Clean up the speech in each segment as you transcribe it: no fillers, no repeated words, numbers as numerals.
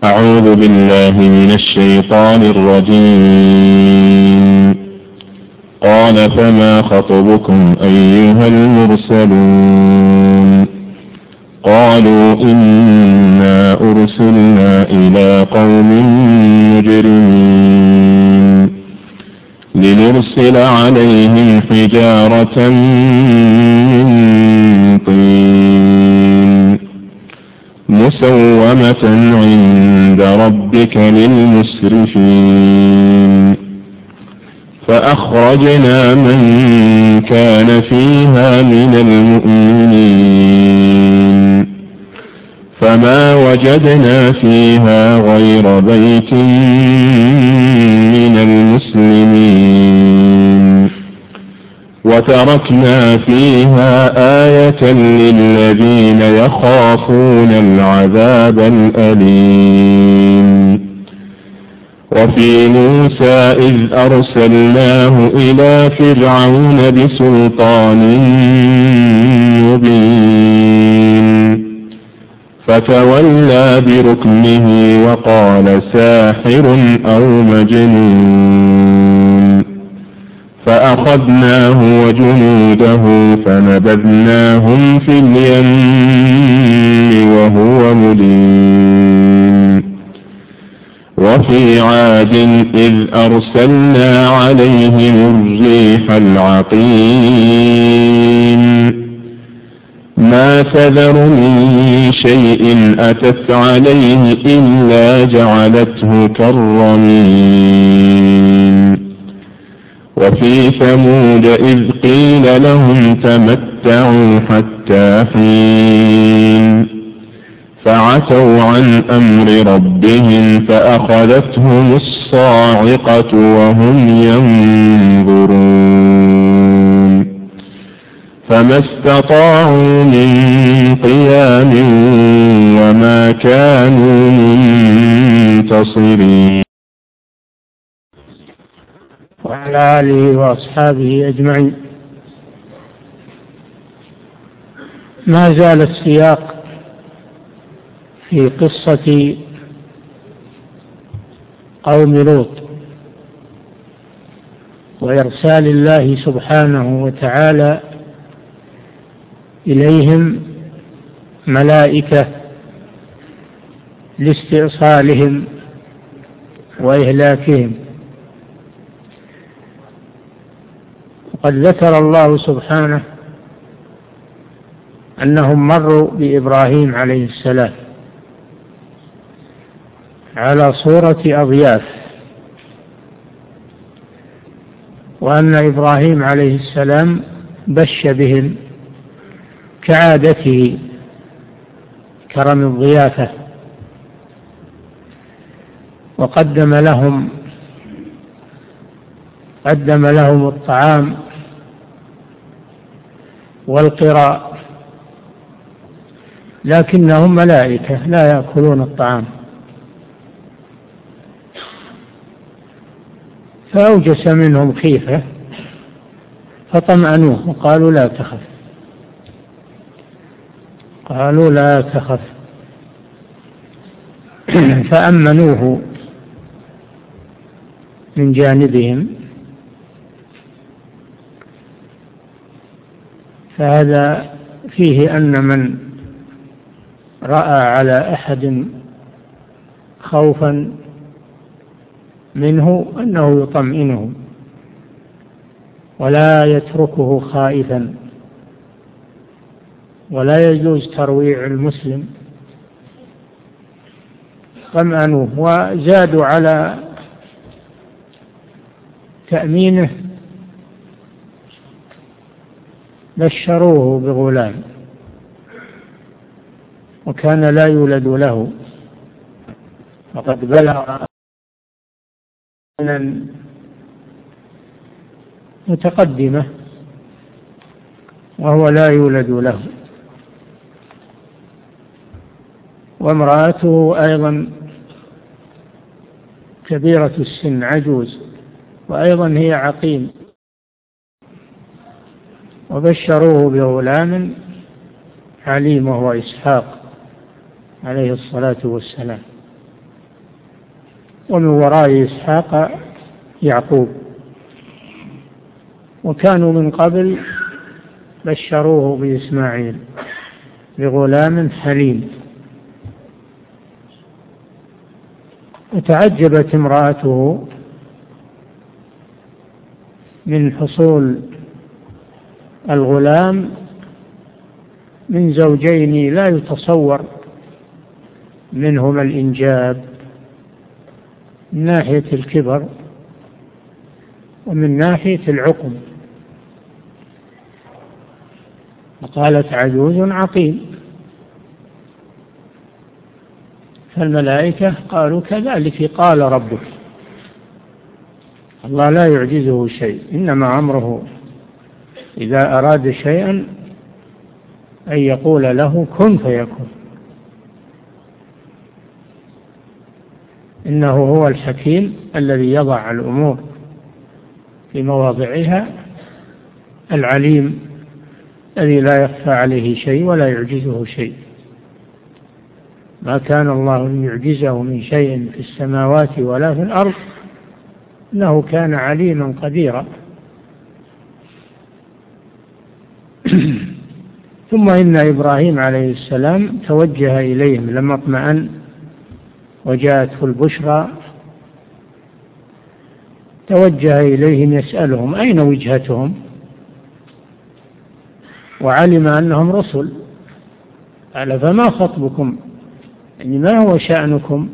أعوذ بالله من الشيطان الرجيم. قال فما خطبكم أيها المرسلون؟ قالوا إنا أرسلنا إلى قوم مجرمين لنرسل عليهم حجارة من طين مسومة عند ربك للمسرفين فأخرجنا من كان فيها من المؤمنين فما وجدنا فيها غير بيت من المسلمين وتركنا فيها آية للذين يخافون العذاب الأليم. وفي موسى إذ أرسلناه إلى فرعون بسلطان مبين فتولى بركنه وقال ساحر أو مجنون فأخذناه وجنوده فنبذناهم في اليم وهو مليم. وفي عاد إذ أرسلنا عليهم الريح العقيم ما تذر من شيء أتت عليه إلا جعلته كالرميم. وفي ثمود إذ قيل لهم تمتعوا حتى حين فعتوا عن أمر ربهم فأخذتهم الصاعقة وهم ينظرون فما استطاعوا من قيام وما كانوا منتصرين. وعلى آله وأصحابه أجمعين. ما زال السياق في قصة قوم لوط وإرسال الله سبحانه وتعالى إليهم ملائكة لاستئصالهم وإهلاكهم. وقد ذكر الله سبحانه أنهم مروا بإبراهيم عليه السلام على صورة أضياف، وأن إبراهيم عليه السلام بش بهم كعادته كرم الضيافة، وقدم لهم الطعام والقراء، لكنهم ملائكة لا يأكلون الطعام، فأوجس منهم خيفة فطمأنوه وقالوا لا تخف فأمنوه من جانبهم. فهذا فيه أن من رأى على أحد خوفا منه أنه يطمئنه ولا يتركه خائفا، ولا يجوز ترويع المسلم. طمأنوه وزادوا على تأمينه، بشروه بغلام وكان لا يولد له، وقد بلغ متقدمة وهو لا يولد له. وامرأته أيضا كبيرة السن عجوز، وأيضا هي عقيم، وبشروه بغلام حليم وهو إسحاق عليه الصلاة والسلام. ومن وراء إسحاق يعقوب. وكانوا من قبل بشروه بإسماعيل بغلام حليم. وتعجبت امرأته من حصول الغلام من زوجين لا يتصور منهما الإنجاب، من ناحية الكبر ومن ناحية العقم. وقالت عجوز عقيم. فالملائكة قالوا كذلك قال ربك. الله لا يعجزه شيء، إنما أمره إذا أراد شيئا أن يقول له كن فيكون، إنه هو الحكيم الذي يضع الأمور في مواضعها، العليم الذي لا يخفى عليه شيء ولا يعجزه شيء. ما كان الله ليعجزه من شيء في السماوات ولا في الأرض، إنه كان عليما قديرا. ثم إن إبراهيم عليه السلام توجه إليهم لما اطمأن وجاءته البشرى، توجه إليهم يسألهم أين وجهتهم، وعلم أنهم رسل. قال فما خطبكم، يعني ما هو شأنكم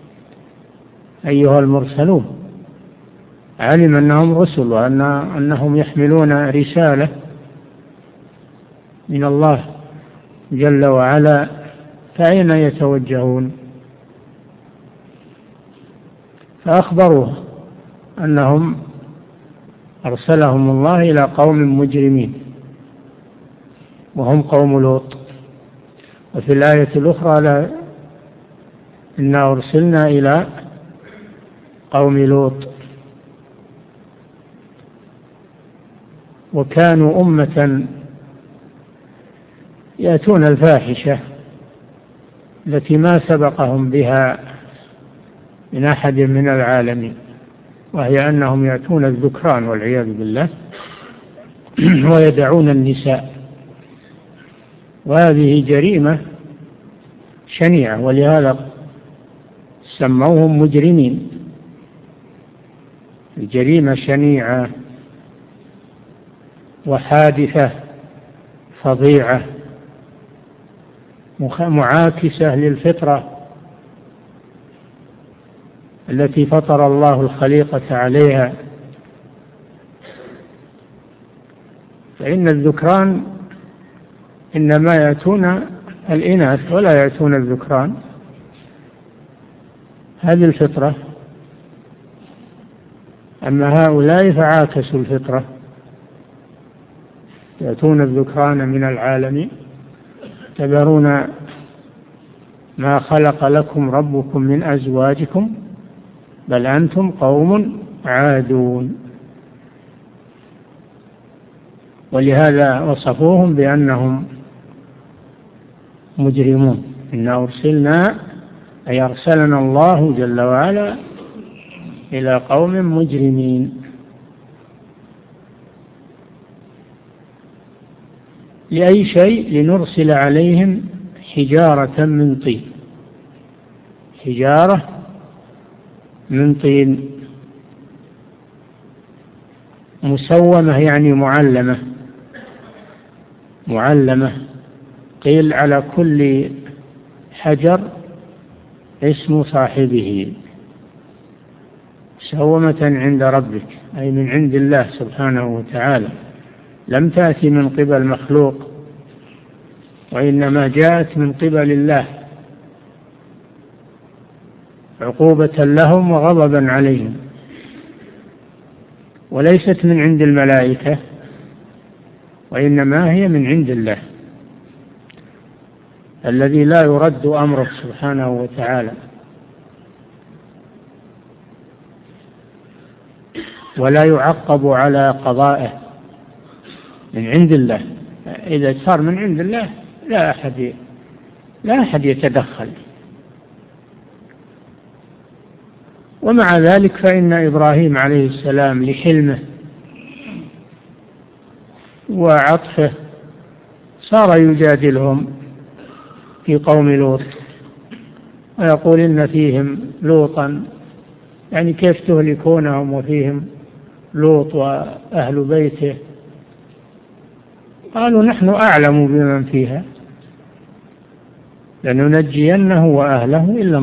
أيها المرسلون؟ علم أنهم رسل وأنهم يحملون رسالة من الله جل وعلا، فأين يتوجهون؟ فأخبروه أنهم أرسلهم الله إلى قوم مجرمين وهم قوم لوط. وفي الآية الأخرى إنا أرسلنا إلى قوم لوط. وكانوا أمة يأتون الفاحشة التي ما سبقهم بها من أحد من العالمين، وهي أنهم يأتون الذكران والعياذ بالله ويدعون النساء، وهذه جريمة شنيعة، ولهذا سموهم مجرمين. الجريمة شنيعة وحادثة فظيعة معاكسة للفطرة التي فطر الله الخليقة عليها. فإن الذكران إنما يأتون الإناث ولا يأتون الذكران، هذه الفطرة. أما هؤلاء فعاكسوا الفطرة، يأتون الذكران من العالمين. تذرون ما خلق لكم ربكم من أزواجكم بل أنتم قوم عادون. ولهذا وصفوهم بأنهم مجرمون. إنا أرسلنا أي أرسلنا الله جل وعلا إلى قوم مجرمين. لأي شيء؟ لنرسل عليهم حجارة من طين. حجارة من طين مسومة يعني معلمة. قيل على كل حجر اسم صاحبه، مسومة عند ربك أي من عند الله سبحانه وتعالى، لم تأتي من قبل مخلوق، وإنما جاءت من قبل الله عقوبة لهم وغضبا عليهم، وليست من عند الملائكة، وإنما هي من عند الله الذي لا يرد أمره سبحانه وتعالى ولا يعقب على قضائه، من عند الله. إذا صار من عند الله لا أحد يتدخل. ومع ذلك فإن إبراهيم عليه السلام لحلمه وعطفه صار يجادلهم في قوم لوط ويقول إن فيهم لوطا، يعني كيف تهلكونهم وفيهم لوط وأهل بيته؟ قالوا نحن أعلم بمن فيها لننجينه وأهله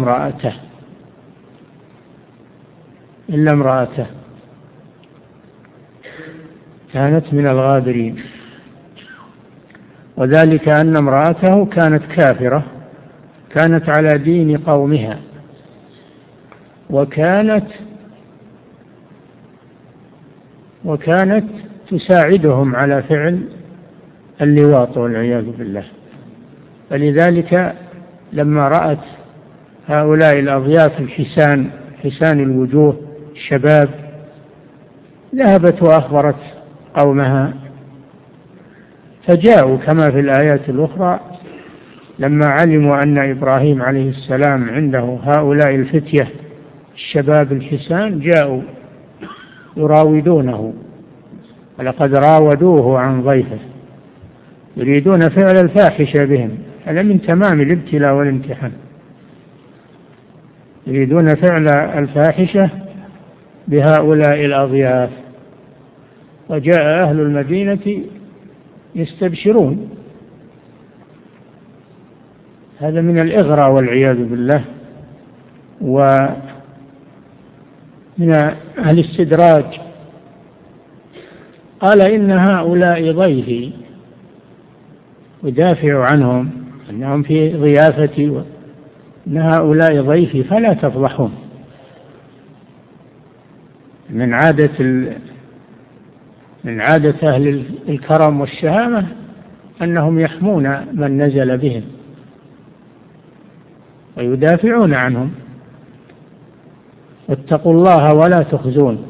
إلا امرأته كانت من الغابرين، وذلك أن امرأته كانت كافرة، كانت على دين قومها، وكانت تساعدهم على فعل اللواط والعياذ بالله. فلذلك لما رأت هؤلاء الأضياف حسان الوجوه الشباب ذهبت وأخبرت قومها، فجاءوا كما في الآيات الأخرى لما علموا أن إبراهيم عليه السلام عنده هؤلاء الفتية الشباب الحسان جاءوا يراودونه، ولقد راودوه عن ضيفه يريدون فعل الفاحشة بهم. هذا من تمام الابتلاء والامتحان، يريدون فعل الفاحشة بهؤلاء الأضياف. وجاء أهل المدينة يستبشرون، هذا من الإغراء والعياذ بالله ومن الاستدراج. قال إن هؤلاء ضيفي، ودافع عنهم أنهم في ضيافتي، وأن هؤلاء ضيفي فلا تفضحون. من عادة أهل الكرم والشهامة أنهم يحمون من نزل بهم ويدافعون عنهم. واتقوا الله ولا تخزون.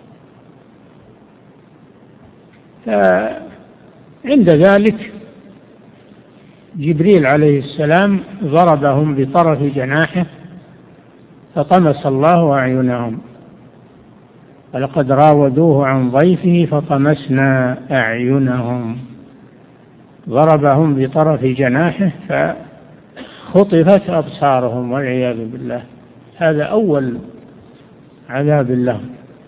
فعند ذلك جبريل عليه السلام ضربهم بطرف جناحه فطمس الله أعينهم، ولقد راودوه عن ضيفه فطمسنا أعينهم. ضربهم بطرف جناحه فخطفت أبصارهم والعياذ بالله. هذا أول عذاب لهم.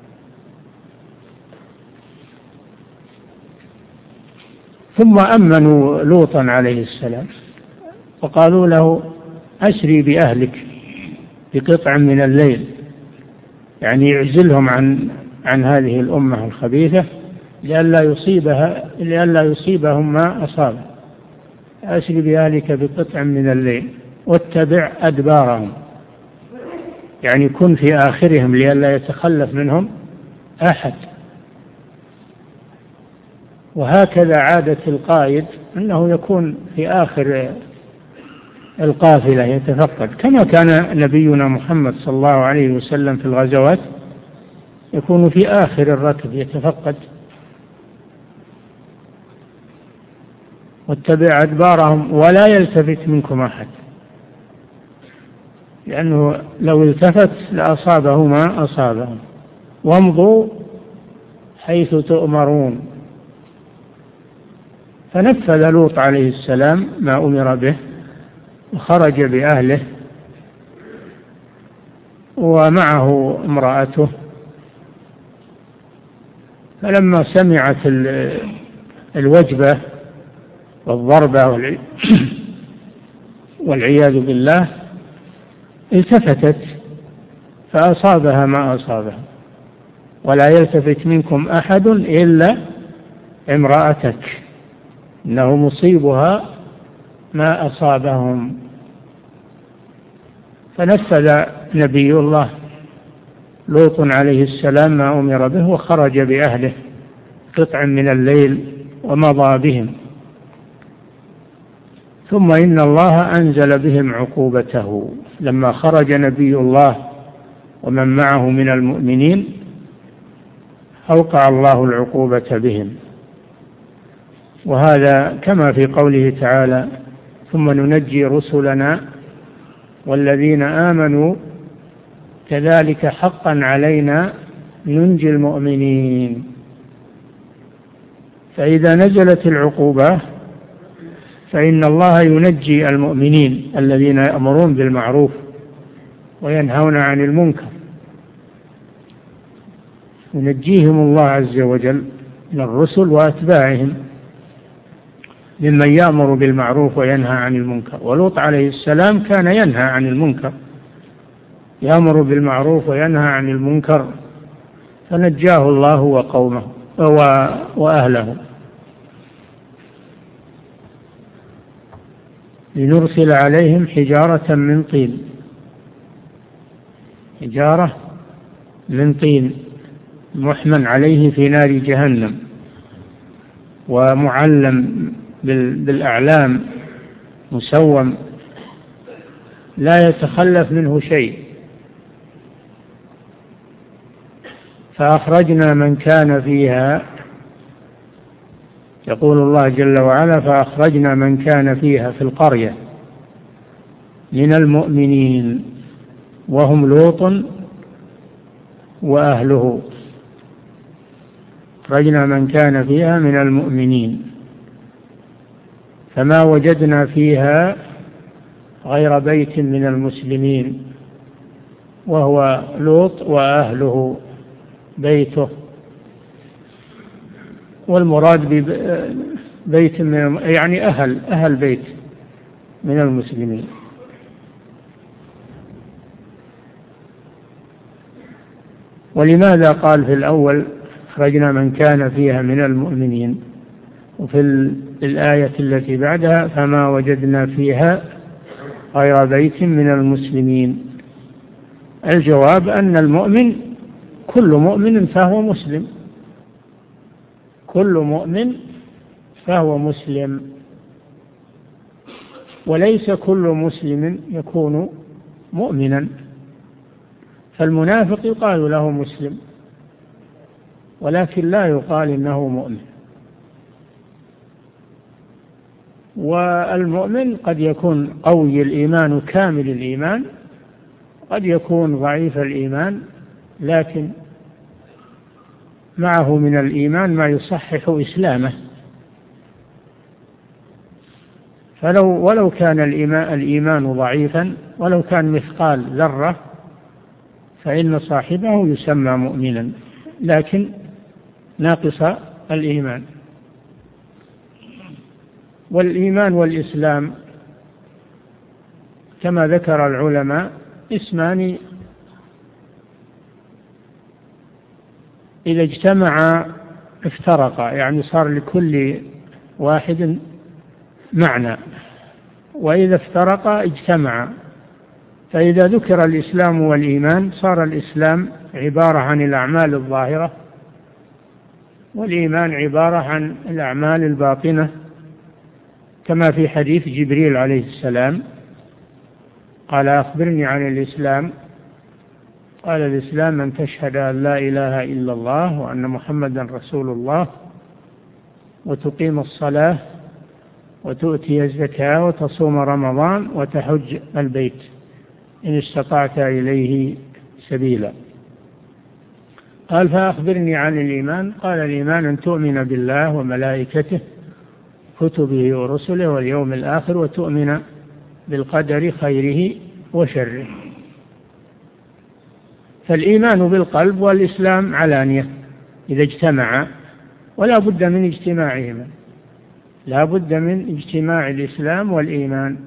ثم أمنوا لوطا عليه السلام وقالوا له أسري بأهلك بقطع من الليل، يعني يعزلهم عن هذه الأمة الخبيثة لئلا يصيبهم ما أصاب. أسري بأهلك بقطع من الليل واتبع أدبارهم، يعني كن في آخرهم لئلا يتخلف منهم أحد. وهكذا عادة القائد أنه يكون في آخر القافلة يتفقد، كما كان نبينا محمد صلى الله عليه وسلم في الغزوات يكون في آخر الركب يتفقد. واتبع أدبارهم ولا يلتفت منكم أحد، لأنه لو التفت لأصابه ما أصابهم. وامضوا حيث تؤمرون. فنفذ لوط عليه السلام ما أمر به وخرج بأهله ومعه امرأته. فلما سمعت الوجبة والضربة والعياذ بالله التفتت فأصابها ما أصابها. ولا يلتفت منكم أحد إلا امرأتك إنه مصيبها ما أصابهم. فنفذ نبي الله لوط عليه السلام ما أمر به وخرج بأهله قطع من الليل ومضى بهم. ثم إن الله أنزل بهم عقوبته لما خرج نبي الله ومن معه من المؤمنين، أوقع الله العقوبة بهم. وهذا كما في قوله تعالى: ثم ننجي رسلنا والذين آمنوا كذلك حقا علينا ننجي المؤمنين. فإذا نزلت العقوبة فإن الله ينجي المؤمنين الذين يأمرون بالمعروف وينهون عن المنكر، ينجيهم الله عز وجل من الرسل وأتباعهم ممن يأمر بالمعروف وينهى عن المنكر. ولوط عليه السلام كان ينهى عن المنكر، يأمر بالمعروف وينهى عن المنكر، فنجاه الله وقومه وأهله. لنرسل عليهم حجارة من طين، حجارة من طين محمى عليه في نار جهنم ومعلم بالأعلام مسوم لا يتخلف منه شيء. فأخرجنا من كان فيها، يقول الله جل وعلا: فأخرجنا من كان فيها في القرية من المؤمنين وهم لوط وأهله. أخرجنا من كان فيها من المؤمنين فما وجدنا فيها غير بيت من المسلمين، وهو لوط وأهله بيته. والمراد ببيت يعني أهل بيت من المسلمين. ولماذا قال في الأول أخرجنا من كان فيها من المؤمنين، وفي الآية التي بعدها فما وجدنا فيها غير بيت من المسلمين؟ الجواب أن المؤمن كل مؤمن فهو مسلم، كل مؤمن فهو مسلم، وليس كل مسلم يكون مؤمنا. فالمنافق يقال له مسلم ولكن لا يقال إنه مؤمن. والمؤمن قد يكون قوي الإيمان كامل الإيمان، قد يكون ضعيف الإيمان لكن معه من الإيمان ما يصحح إسلامه. ولو كان الإيمان ضعيفا، ولو كان مثقال ذرة، فإن صاحبه يسمى مؤمنا لكن ناقص الإيمان. والإيمان والإسلام كما ذكر العلماء اسمان إذا اجتمعا افترقا، يعني صار لكل واحد معنى، وإذا افترقا اجتمعا. فإذا ذكر الإسلام والإيمان صار الإسلام عبارة عن الأعمال الظاهرة، والإيمان عبارة عن الأعمال الباطنة، كما في حديث جبريل عليه السلام قال: أخبرني عن الإسلام. قال: الإسلام أن تشهد أن لا إله إلا الله وأن محمدا رسول الله، وتقيم الصلاة، وتؤتي الزكاة، وتصوم رمضان، وتحج البيت إن استطعت إليه سبيلا. قال: فأخبرني عن الإيمان. قال: الإيمان أن تؤمن بالله وملائكته كتبه ورسله واليوم الآخر، وتؤمن بالقدر خيره وشره. فالإيمان بالقلب والإسلام علانية إذا اجتمعا، ولا بد من اجتماعهما، لا بد من اجتماع الإسلام والإيمان.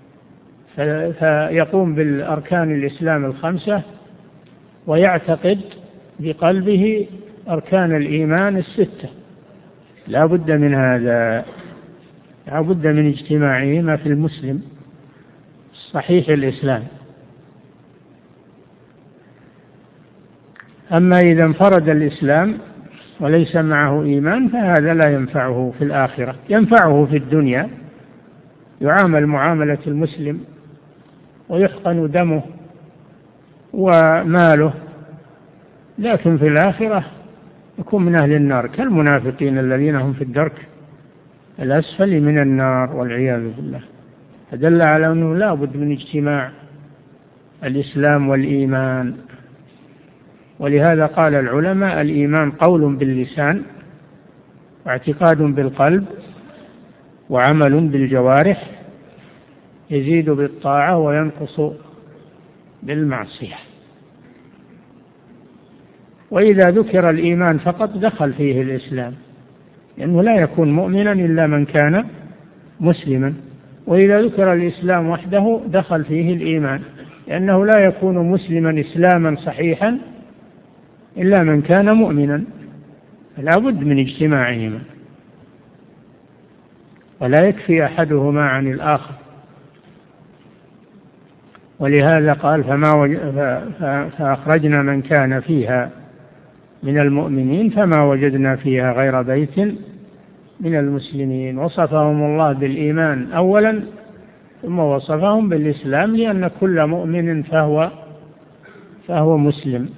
فيقوم بالأركان الإسلام الخمسة ويعتقد بقلبه أركان الإيمان الستة، لا بد من هذا، لا بد من اجتماعهما في المسلم صحيح الإسلام. أما إذا انفرد الإسلام وليس معه إيمان فهذا لا ينفعه في الآخرة، ينفعه في الدنيا، يعامل معاملة المسلم ويحقن دمه وماله، لكن في الآخرة يكون من أهل النار كالمنافقين الذين هم في الدرك الأسفل من النار والعياذ بالله. فدل على أنه لا بد من اجتماع الإسلام والإيمان. ولهذا قال العلماء: الإيمان قول باللسان، واعتقاد بالقلب، وعمل بالجوارح، يزيد بالطاعة وينقص بالمعصية. وإذا ذكر الإيمان فقط دخل فيه الإسلام، لأنه لا يكون مؤمنا إلا من كان مسلما. وإذا ذكر الإسلام وحده دخل فيه الإيمان، لأنه لا يكون مسلما إسلاما صحيحا إلا من كان مؤمنا، فلا بد من اجتماعهما، ولا يكفي أحدهما عن الآخر. ولهذا قال: فأخرجنا من كان فيها من المؤمنين فما وجدنا فيها غير بيت من المسلمين. وصفهم الله بالإيمان أولا، ثم وصفهم بالإسلام، لأن كل مؤمن فهو مسلم.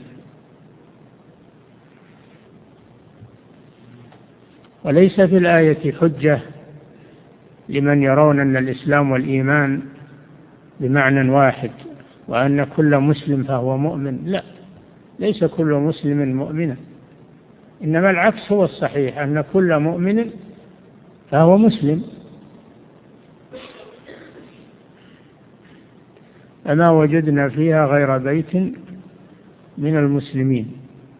وليس في الآية حجة لمن يرون أن الإسلام والإيمان بمعنى واحد، وأن كل مسلم فهو مؤمن. لا، ليس كل مسلم مؤمنا، إنما العكس هو الصحيح، أن كل مؤمن فهو مسلم. فما وجدنا فيها غير بيت من المسلمين.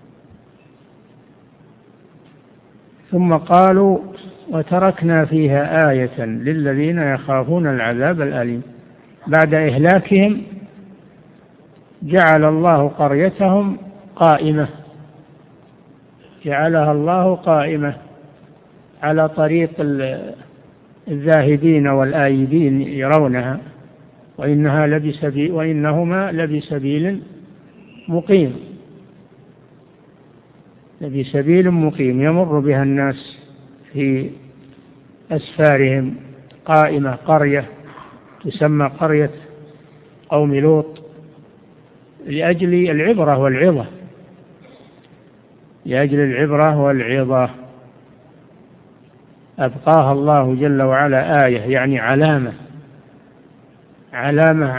ثم قالوا: وتركنا فيها آية للذين يخافون العذاب الأليم. بعد إهلاكهم جعل الله قريتهم قائمة، جعلها الله قائمة على طريق الذاهبين والآيبين يرونها، وإنهما لبسبيل مقيم، لبسبيل مقيم يمر بها الناس في أسفارهم. قائمة، قرية تسمى قرية قوم لوط لأجل العبرة والعظة، لأجل العبرة والعظة. أبقاها الله جل وعلا آية، يعني علامة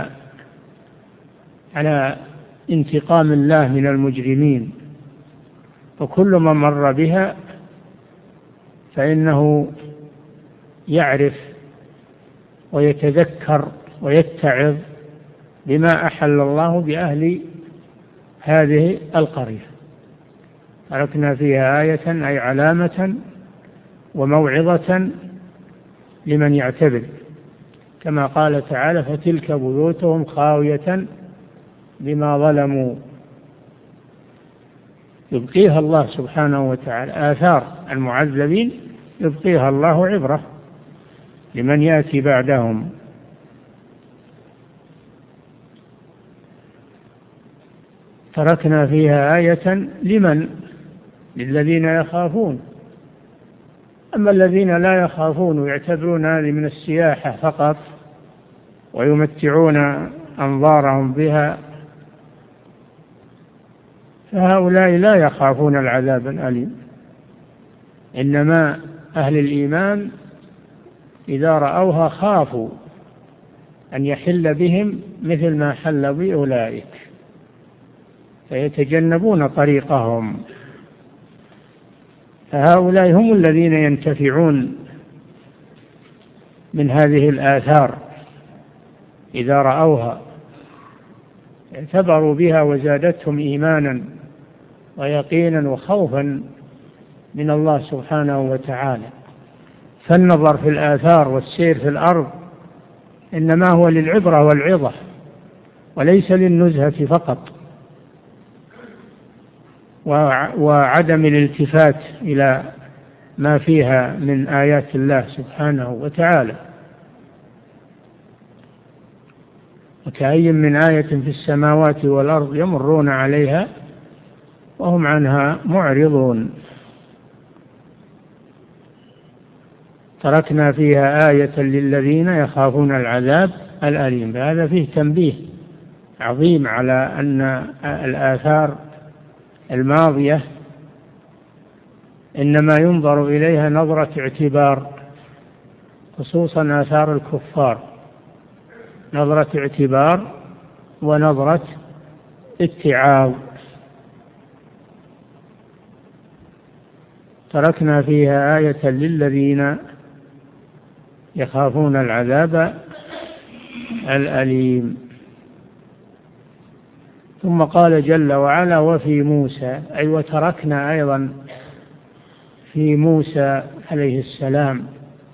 على انتقام الله من المجرمين. وكل من مر بها فإنه يعرف ويتذكر ويتعظ بما أحل الله بأهل هذه القرية. تركنا فيها آية، أي علامة وموعظة لمن يعتبر، كما قال تعالى: فتلك بيوتهم خاوية بما ظلموا. يبقيها الله سبحانه وتعالى، آثار المعذبين يبقيها الله عبرة لمن يأتي بعدهم. تركنا فيها آية للذين يخافون. أما الذين لا يخافون ويعتبرون هذه من السياحة فقط ويمتعون أنظارهم بها، فهؤلاء لا يخافون العذاب الأليم. إنما أهل الإيمان إذا رأوها خافوا أن يحل بهم مثل ما حل بأولئك، فيتجنبون طريقهم. فهؤلاء هم الذين ينتفعون من هذه الآثار إذا رأوها، اعتبروا بها وزادتهم إيمانا ويقينا وخوفا من الله سبحانه وتعالى. فالنظر في الآثار والسير في الأرض إنما هو للعبرة والعظة، وليس للنزهة فقط وعدم الالتفات إلى ما فيها من آيات الله سبحانه وتعالى. وكأي من آية في السماوات والأرض يمرون عليها وهم عنها معرضون. تركنا فيها آية للذين يخافون العذاب الأليم. هذا فيه تنبيه عظيم على أن الآثار الماضية إنما ينظر إليها نظرة اعتبار، خصوصا آثار الكفار، نظرة اعتبار ونظرة اتعاظ. تركنا فيها آية للذين يخافون العذاب الأليم. ثم قال جل وعلا وفي موسى، أي وتركنا أيضا في موسى عليه السلام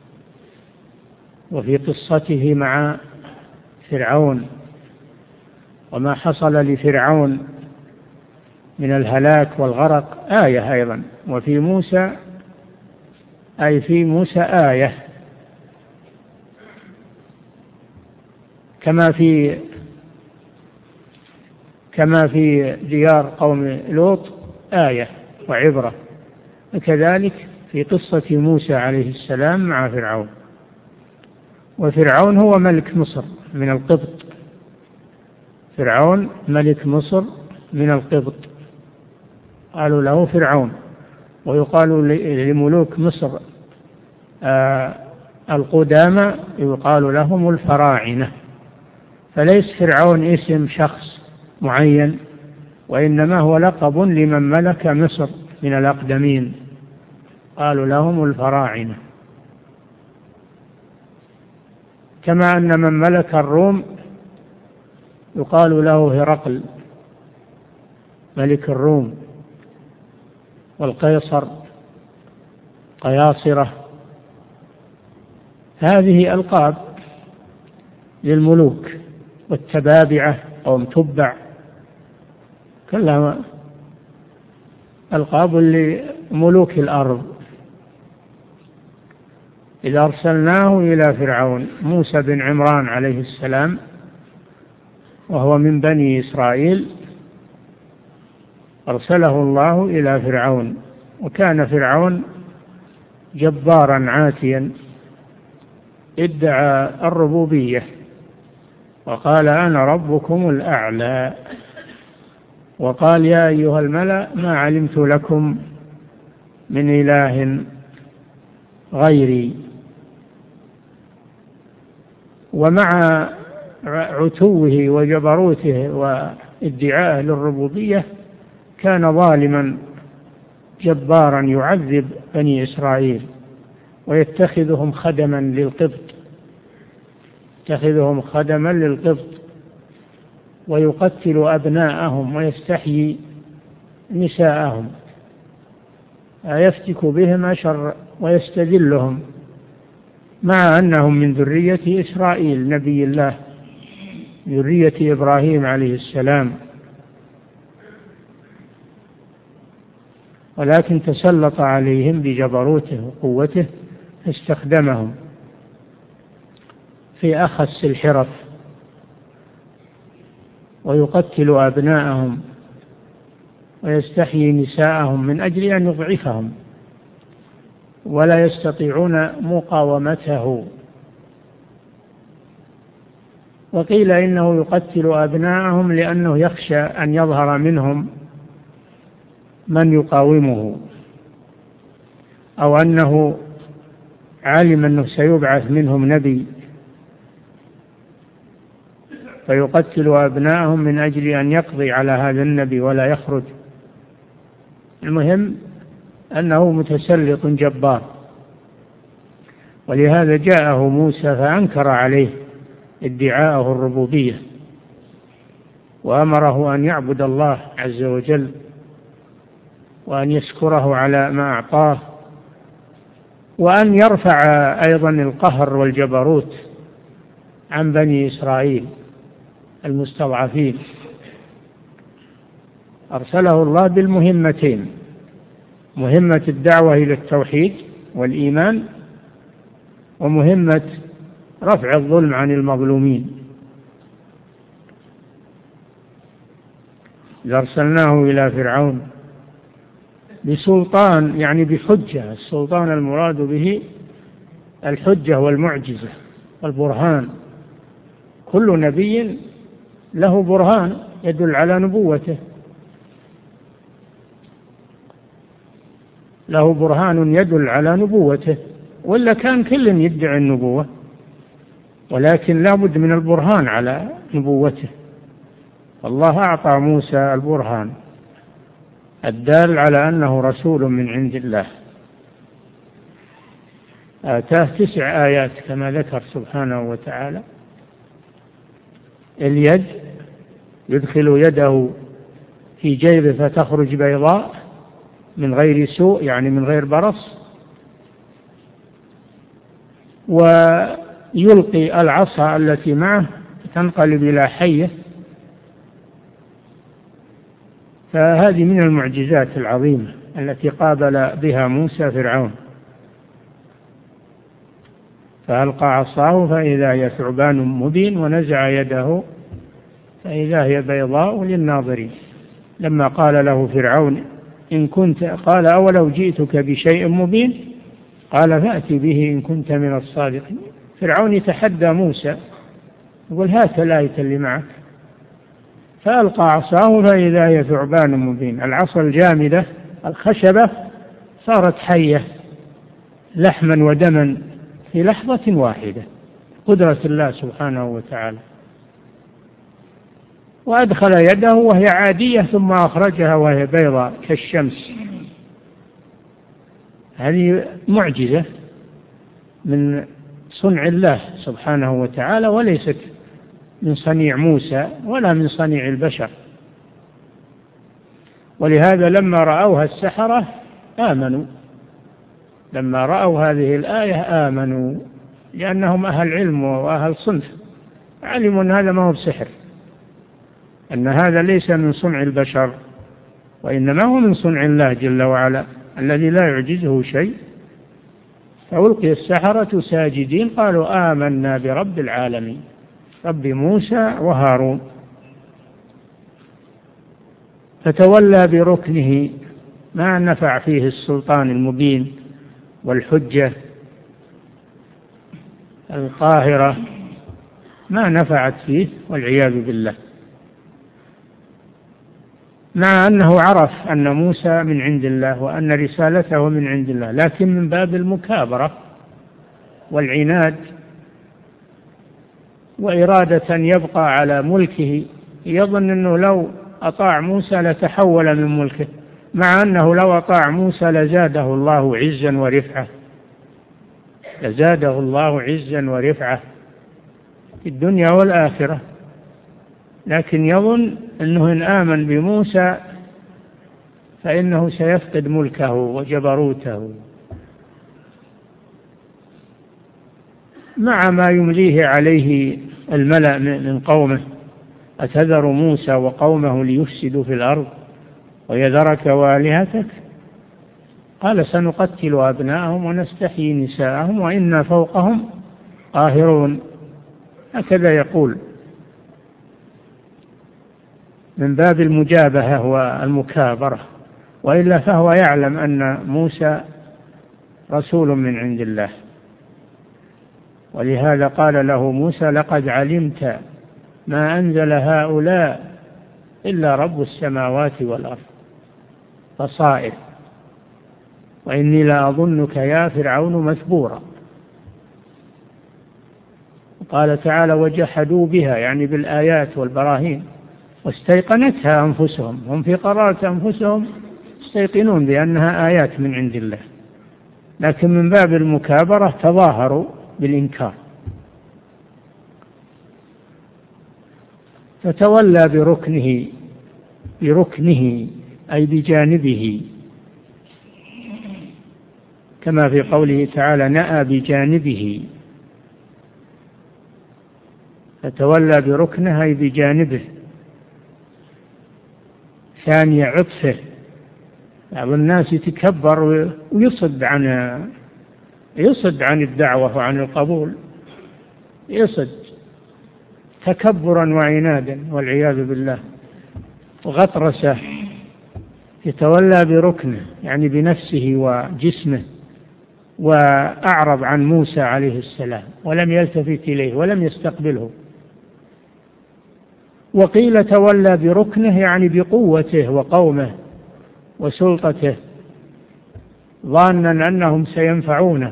وفي قصته مع فرعون وما حصل لفرعون من الهلاك والغرق آية أيضا. وفي موسى أي في موسى آية، كما في ديار قوم لوط آية وعبرة، وكذلك في قصة موسى عليه السلام مع فرعون. وفرعون هو ملك مصر من القبط، فرعون ملك مصر من القبط، قالوا له فرعون. ويقال لملوك مصر القدامى يقال لهم الفراعنة. فليس فرعون اسم شخص معين، وإنما هو لقب لمن ملك مصر من الأقدمين، قالوا لهم الفراعنة. كما أن من ملك الروم يقال له هرقل ملك الروم، والقيصر قياصرة. هذه ألقاب للملوك، والتبابعة أو تبع، كلها ألقاب لملوك الأرض. إذا أرسلناه إلى فرعون، موسى بن عمران عليه السلام وهو من بني إسرائيل، أرسله الله إلى فرعون، وكان فرعون جبارا عاتيا ادعى الربوبية وقال أنا ربكم الأعلى، وقال يا أيها الملأ ما علمت لكم من إله غيري. ومع عتوه وجبروته وادعائه للربوبية كان ظالما جبارا يعذب بني إسرائيل ويتخذهم خدما للقبط، ويقتل أبناءهم ويستحيي نساءهم، يفتك بهم أشر ويستذلهم، مع أنهم من ذرية إسرائيل نبي الله، ذرية إبراهيم عليه السلام، ولكن تسلط عليهم بجبروته وقوته، استخدمهم في أخس الحرف، ويقتل أبناءهم ويستحيي نساءهم من أجل أن يضعفهم ولا يستطيعون مقاومته. وقيل إنه يقتل أبناءهم لأنه يخشى أن يظهر منهم من يقاومه، أو أنه علم أنه سيبعث منهم نبي فيقتل أبناءهم من أجل أن يقضي على هذا النبي ولا يخرج. المهم أنه متسلط جبار، ولهذا جاءه موسى فأنكر عليه ادعاءه الربوبية، وأمره أن يعبد الله عز وجل وأن يشكره على ما أعطاه، وأن يرفع أيضا القهر والجبروت عن بني إسرائيل المستضعفين. أرسله الله بالمهمتين: مهمة الدعوة إلى التوحيد والإيمان، ومهمة رفع الظلم عن المظلومين. أرسلناه إلى فرعون بسلطان، يعني بحجة. السلطان المراد به الحجة والمعجزة والبرهان. كل نبي له برهان يدل على نبوته، له برهان يدل على نبوته، ولا كان كل يدعي النبوة، ولكن لا بد من البرهان على نبوته. الله أعطى موسى البرهان الدال على أنه رسول من عند الله. آتاه 9 آيات كما ذكر سبحانه وتعالى. اليد، يدخل يده في جيبه فتخرج بيضاء من غير سوء، يعني من غير برص. ويلقي العصا التي معه تنقلب إلى حية. فهذه من المعجزات العظيمة التي قابل بها موسى فرعون. فألقى عصاه فإذا هي ثعبان مبين ونزع يده فإذا هي بيضاء للناظرين. لما قال له فرعون إن كنت، قال أولو جئتك بشيء مبين، قال فأتي به إن كنت من الصادقين. فرعون يتحدى موسى يقول هات الآية اللي معك. فألقى عصاه فإذا هي ثعبان مبين. العصا الجامدة الخشبة صارت حية لحما ودما في لحظة واحدة، قدرة الله سبحانه وتعالى. وأدخل يده وهي عادية ثم أخرجها وهي بيضاء كالشمس. هذه معجزة من صنع الله سبحانه وتعالى، وليست من صنيع موسى ولا من صنيع البشر. ولهذا لما رأوها السحرة آمنوا، لما رأوا هذه الآية آمنوا، لأنهم أهل علم وأهل صنف، علموا أن هذا ما هو بسحر، أن هذا ليس من صنع البشر وإنما هو من صنع الله جل وعلا الذي لا يعجزه شيء. فألقي السحرة ساجدين قالوا آمنا برب العالمين، رب موسى وهارون. فتولى بركنه، ما نفع فيه السلطان المبين والحجة القاهرة، ما نفعت فيه والعياذ بالله، مع أنه عرف أن موسى من عند الله وأن رسالته من عند الله، لكن من باب المكابرة والعناد وإرادة يبقى على ملكه، يظن أنه لو أطاع موسى لتحول من ملكه، مع أنه لو أطاع موسى لزاده الله عزا ورفعة، لزاده الله عزا ورفعة في الدنيا والآخرة. لكن يظن أنه إن آمن بموسى فإنه سيفقد ملكه وجبروته، مع ما يمليه عليه الملأ من قومه: أتذر موسى وقومه ليفسدوا في الأرض ويذرك وآلهتك؟ قال سنقتل أبناءهم ونستحيي نساءهم وإنا فوقهم قاهرون. هكذا يقول من باب المجابهة والمكابرة، وإلا فهو يعلم أن موسى رسول من عند الله. ولهذا قال له موسى: لقد علمت ما أنزل هؤلاء إلا رب السماوات والأرض بصائر وإني لأظنك يا فرعون مثبورا. قال تعالى: وجحدوا بها، يعني بالآيات والبراهين، واستيقنتها أنفسهم، هم في قرارة أنفسهم يستيقنون بأنها آيات من عند الله، لكن من باب المكابرة تظاهروا بالإنكار. فتولى بركنه أي بجانبه، كما في قوله تعالى: نأى بجانبه. فتولى بركنه أي بجانبه. ثاني عطفه، بعض الناس يتكبر ويصد عن الدعوة وعن القبول، يصد تكبرا وعنادا والعياذ بالله وغطرسة. يتولى بركنه يعني بنفسه وجسمه، وأعرض عن موسى عليه السلام ولم يلتفت إليه ولم يستقبله. وقيل تولى بركنه يعني بقوته وقومه وسلطته، ظانا أنهم سينفعونه،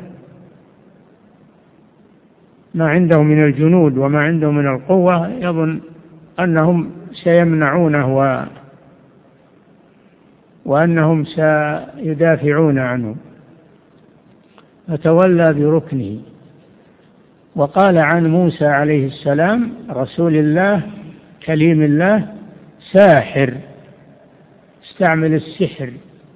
ما عنده من الجنود وما عنده من القوة يظن أنهم سيمنعونه وأنهم سيدافعون عنه، فتولى بركنه. وقال عن موسى عليه السلام رسول الله كليم الله ساحر، استعمل السحر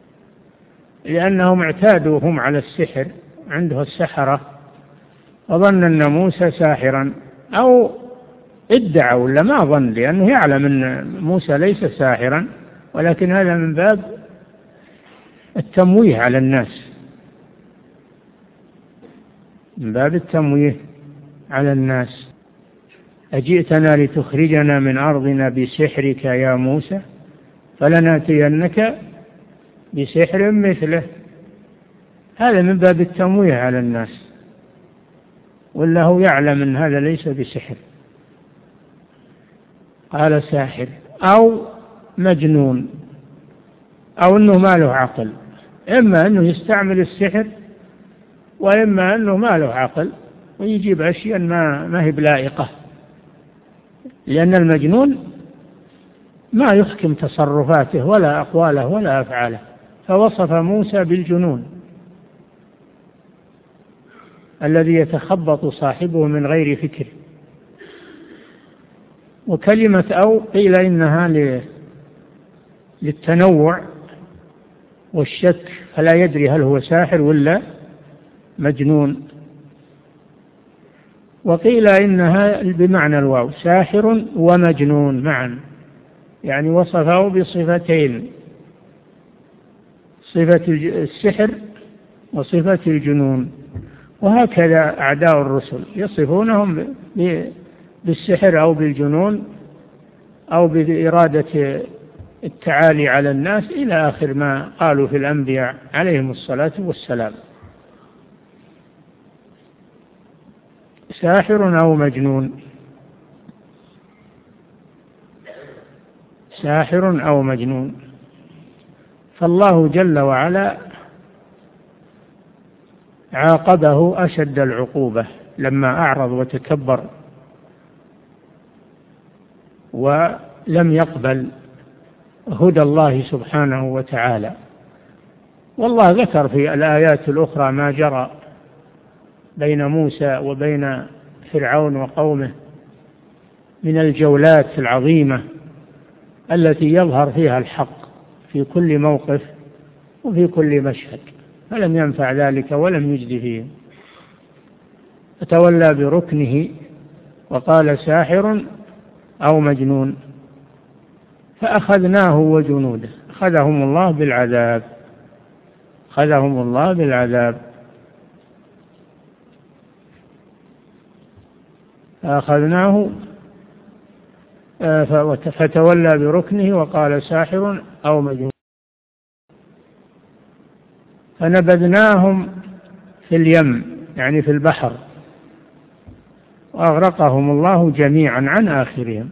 لأنهم اعتادوا هم على السحر، عنده السحرة، وظن أن موسى ساحرا، أو ادعوا ولا ما ظن، لأنه يعلم أن موسى ليس ساحرا، ولكن هذا من باب التمويه على الناس، من باب التمويه على الناس. أجئتنا لتخرجنا من أرضنا بسحرك يا موسى فلنأتينك بسحر مثله. هذا من باب التمويه على الناس، ولا هو يعلم أن هذا ليس بسحر. قال ساحر أو مجنون، أو أنه ما له عقل، إما أنه يستعمل السحر وإما أنه ما له عقل ويجيب أشياء ما هي بلائقة، لأن المجنون ما يحكم تصرفاته ولا أقواله ولا أفعاله، فوصف موسى بالجنون الذي يتخبط صاحبه من غير فكر. وكلمة أو قيل إنها للتنوع والشك، فلا يدري هل هو ساحر ولا مجنون. وقيل إنها بمعنى الواو، ساحر ومجنون معا، يعني وصفه بصفتين، صفة السحر وصفة الجنون. وهكذا أعداء الرسل يصفونهم بالسحر أو بالجنون أو بإرادة التعالي على الناس إلى آخر ما قالوا في الأنبياء عليهم الصلاة والسلام. ساحر أو مجنون، ساحر أو مجنون. فالله جل وعلا عاقبه أشد العقوبة لما أعرض وتكبر ولم يقبل هدى الله سبحانه وتعالى. والله ذكر في الآيات الأخرى ما جرى بين موسى وبين فرعون وقومه من الجولات العظيمة التي يظهر فيها الحق في كل موقف وفي كل مشهد، فلم ينفع ذلك ولم يجد فيه، فتولى بركنه وقال ساحر أو مجنون، فأخذناه وجنوده، أخذهم الله بالعذاب، أخذهم الله بالعذاب، فأخذناه فتولى بركنه وقال ساحر أو مجنون، فنبذناهم في اليم يعني في البحر، وأغرقهم الله جميعا عن آخرهم.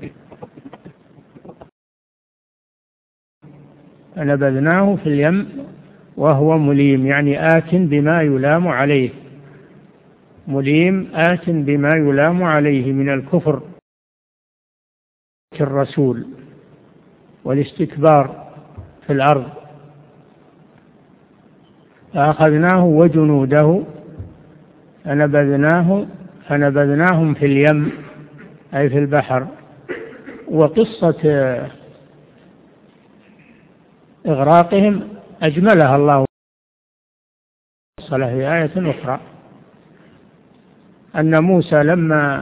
فنبذناه في اليم وهو مليم، يعني آت بما يلام عليه، مليم آت بما يلام عليه من الكفر الرسول والاستكبار في الأرض. فأخذناه وجنوده فنبذناهم في اليم أي في البحر. وقصة إغراقهم أجملها الله في آية أخرى، أن موسى لما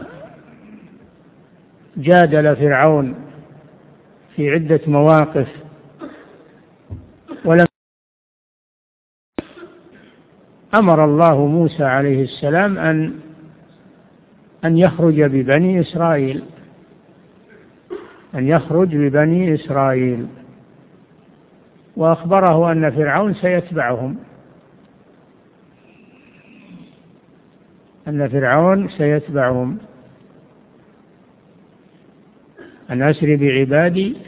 جادل فرعون في عدة مواقف ولم أمر الله موسى عليه السلام أن يخرج ببني إسرائيل، أن يخرج ببني إسرائيل، وأخبره أن فرعون سيتبعهم، أن فرعون سيتبعهم، أن أسر بعبادي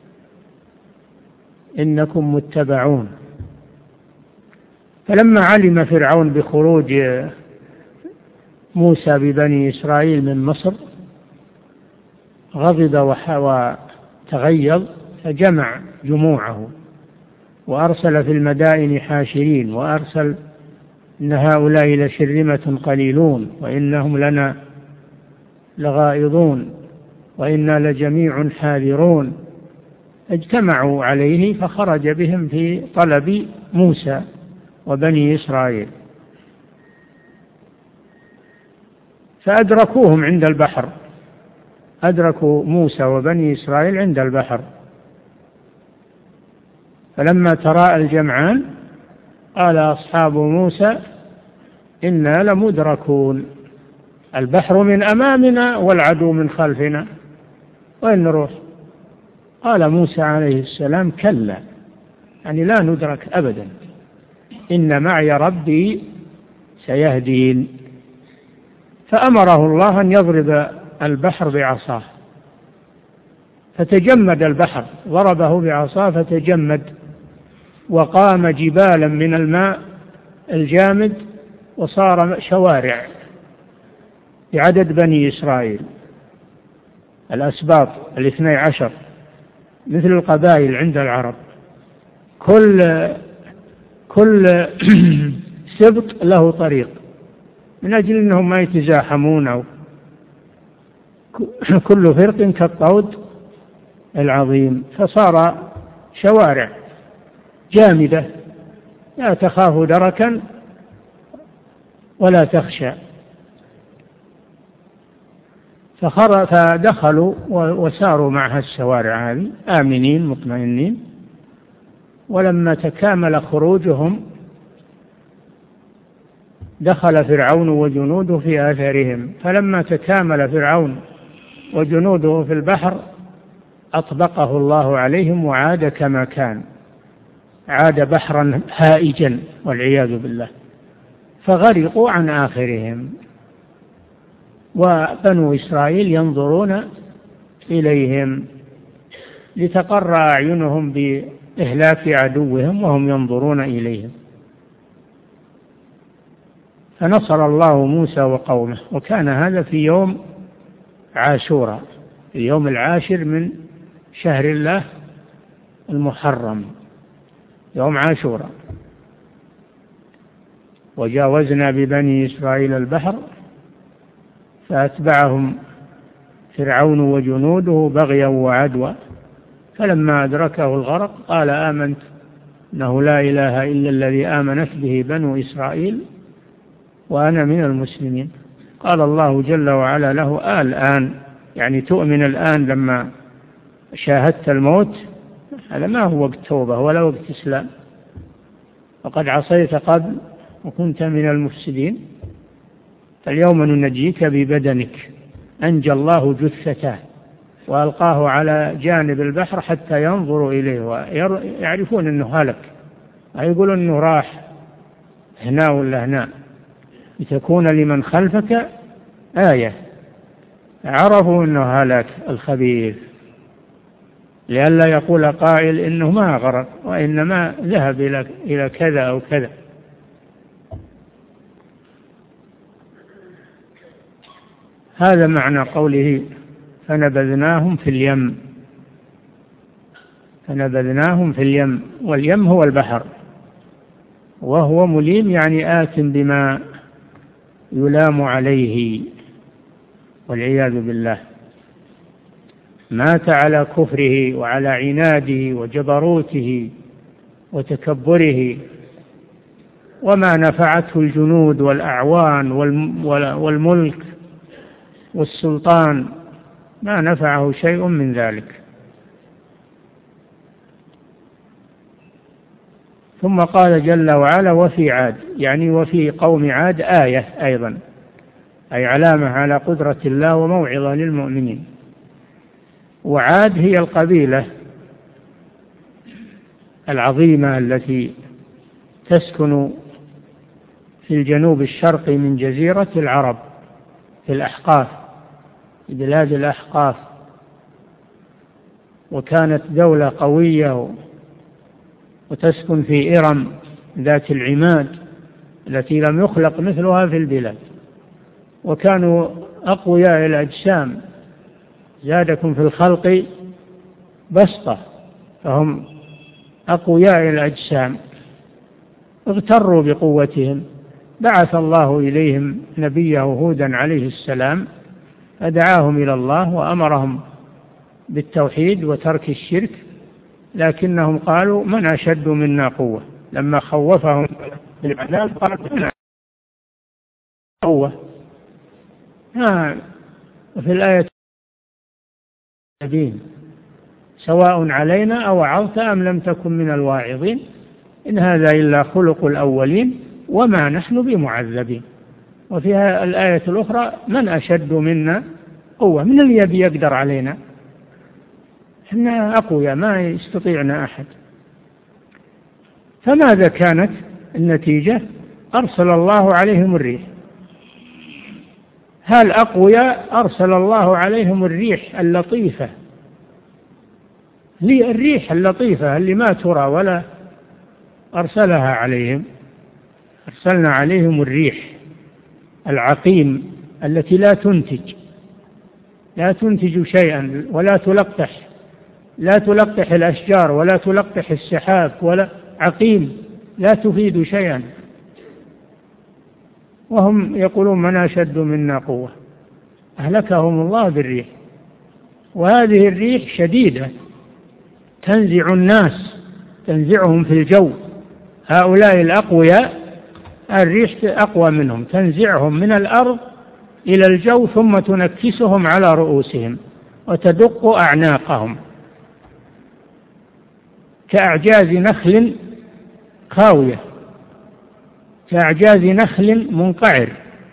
إنكم متبعون. فلما علم فرعون بخروج موسى ببني إسرائيل من مصر غضب وتغيظ فجمع جموعه وأرسل في المدائن حاشرين وأرسل إن هؤلاء لشرذمة قليلون وإنهم لنا لغائظون وإنا لجميع حاذرون. اجتمعوا عليه فخرج بهم في طلب موسى وبني إسرائيل، فأدركوهم عند البحر، أدركوا موسى وبني إسرائيل عند البحر. فلما تراءى الجمعان قال أصحاب موسى إنا لمدركون، البحر من أمامنا والعدو من خلفنا، وين نروح؟ قال موسى عليه السلام كلا، يعني لا ندرك أبدا، إن معي ربي سيهدين. فأمره الله أن يضرب البحر بعصاه فتجمد البحر، ضربه بعصاه فتجمد وقام جبالا من الماء الجامد وصار شوارع بعدد بني إسرائيل الأسباط 12 مثل القبائل عند العرب، كل سبط له طريق من أجل أنهم ما يتزاحمون، أو كل فرق كالطود العظيم، فصار شوارع جامدة لا تخاف دركا ولا تخشى. فدخلوا وساروا معها الشوارع هذه آمنين مطمئنين. ولما تكامل خروجهم دخل فرعون وجنوده في آثارهم، فلما تكامل فرعون وجنوده في البحر أطبقه الله عليهم وعاد كما كان، عاد بحرا هائجا والعياذ بالله، فغرقوا عن آخرهم. وبنو إسرائيل ينظرون إليهم لتقر أعينهم بإهلاك عدوهم وهم ينظرون إليهم. فنصر الله موسى وقومه، وكان هذا في يوم عاشوراء، في اليوم العاشر من شهر الله المحرم، يوم عاشوراء. وجاوزنا ببني إسرائيل البحر فأتبعهم فرعون وجنوده بغيا وعدوى، فلما أدركه الغرق قال آمنت أنه لا إله إلا الذي آمنت به بنو إسرائيل وأنا من المسلمين. قال الله جل وعلا له الآن، يعني تؤمن الآن لما شاهدت الموت؟ هذا ما هو وقت توبة ولا وقت إسلام، وقد عصيت قبل وكنت من المفسدين، فاليوم ننجيك ببدنك. أنجى الله جثته وألقاه على جانب البحر حتى ينظروا إليه ويعرفون أنه هلك، يقولون أنه راح هنا ولا هنا، لتكون لمن خلفك آية. عرفوا أنه هلك الخبيث، لئلا يقول قائل إنه ما غرق وإنما ذهب إلى كذا أو كذا. هذا معنى قوله فنبذناهم في اليم. فنبذناهم في اليم، واليم هو البحر، وهو مليم يعني آت بما يلام عليه والعياذ بالله. مات على كفره وعلى عناده وجبروته وتكبره، وما نفعته الجنود والأعوان والملك والسلطان، ما نفعه شيء من ذلك. ثم قال جل وعلا وفي عاد، يعني وفي قوم عاد آية أيضا، أي علامة على قدرة الله وموعظة للمؤمنين. وعاد هي القبيلة العظيمة التي تسكن في الجنوب الشرقي من جزيرة العرب في الأحقاف، في بلاد الأحقاف، وكانت دولة قوية وتسكن في إرم ذات العماد التي لم يخلق مثلها في البلاد، وكانوا أقوياء الأجسام زادكم في الخلق بسطة، فهم أقوياء الأجسام، اغتروا بقوتهم. بعث الله إليهم نبيه هودا عليه السلام فدعاهم إلى الله وأمرهم بالتوحيد وترك الشرك، لكنهم قالوا من أشد منا قوة. لما خوفهم بالعذاب قالوا من قوة. وفي الآية سواء علينا أوعظت أم لم تكن من الواعظين إن هذا إلا خلق الأولين وما نحن بمعذبين. وفيها الآية الأخرى من أشد منا قوة، من اللي يبي يقدر علينا، إحنا أقوياء ما يستطيعنا أحد. فماذا كانت النتيجة؟ أرسل الله عليهم الريح. هالأقوياء أرسل الله عليهم الريح اللطيفة، الريح اللطيفة اللي ما ترى ولا أرسلها عليهم. أرسلنا عليهم الريح العقيم التي لا تنتج شيئا ولا تلقح الأشجار ولا تلقح السحاب، ولا عقيم لا تفيد شيئا، وهم يقولون من أشد منا قوة. أهلكهم الله بالريح. وهذه الريح شديدة تنزع الناس، تنزعهم في الجو. هؤلاء الأقوياء الريح أقوى منهم، تنزعهم من الأرض إلى الجو ثم تنكسهم على رؤوسهم وتدق أعناقهم كأعجاز نخل خاوية، كأعجاز نخل منقعر.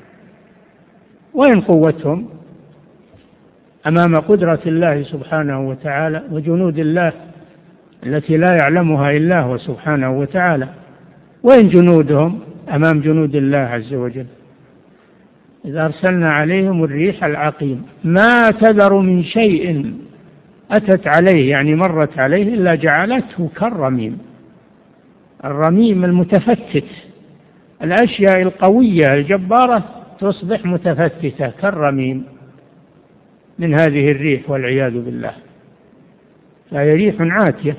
وين قوتهم أمام قدرة الله سبحانه وتعالى وجنود الله التي لا يعلمها إلا هو سبحانه وتعالى؟ وين جنودهم أمام جنود الله عز وجل؟ إذا أرسلنا عليهم الريح العقيم ما تذر من شيء أتت عليه، يعني مرت عليه، إلا جعلته كالرميم. الرميم المتفتت، الأشياء القوية الجبارة تصبح متفتتة كالرميم من هذه الريح والعياذ بالله. فهي ريح عاتية.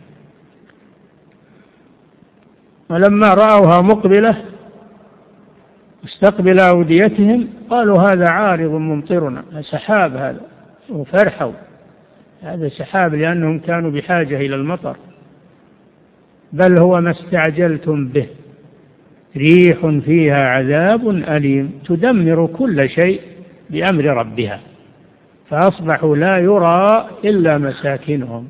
ولما رأوها مقبلة استقبل أوديتهم قالوا هذا عارض ممطرنا، سحاب هذا، وفرحوا هذا سحاب لأنهم كانوا بحاجة إلى المطر. بل هو ما استعجلتم به ريح فيها عذاب أليم تدمر كل شيء بأمر ربها فأصبحوا لا يرى إلا مساكنهم.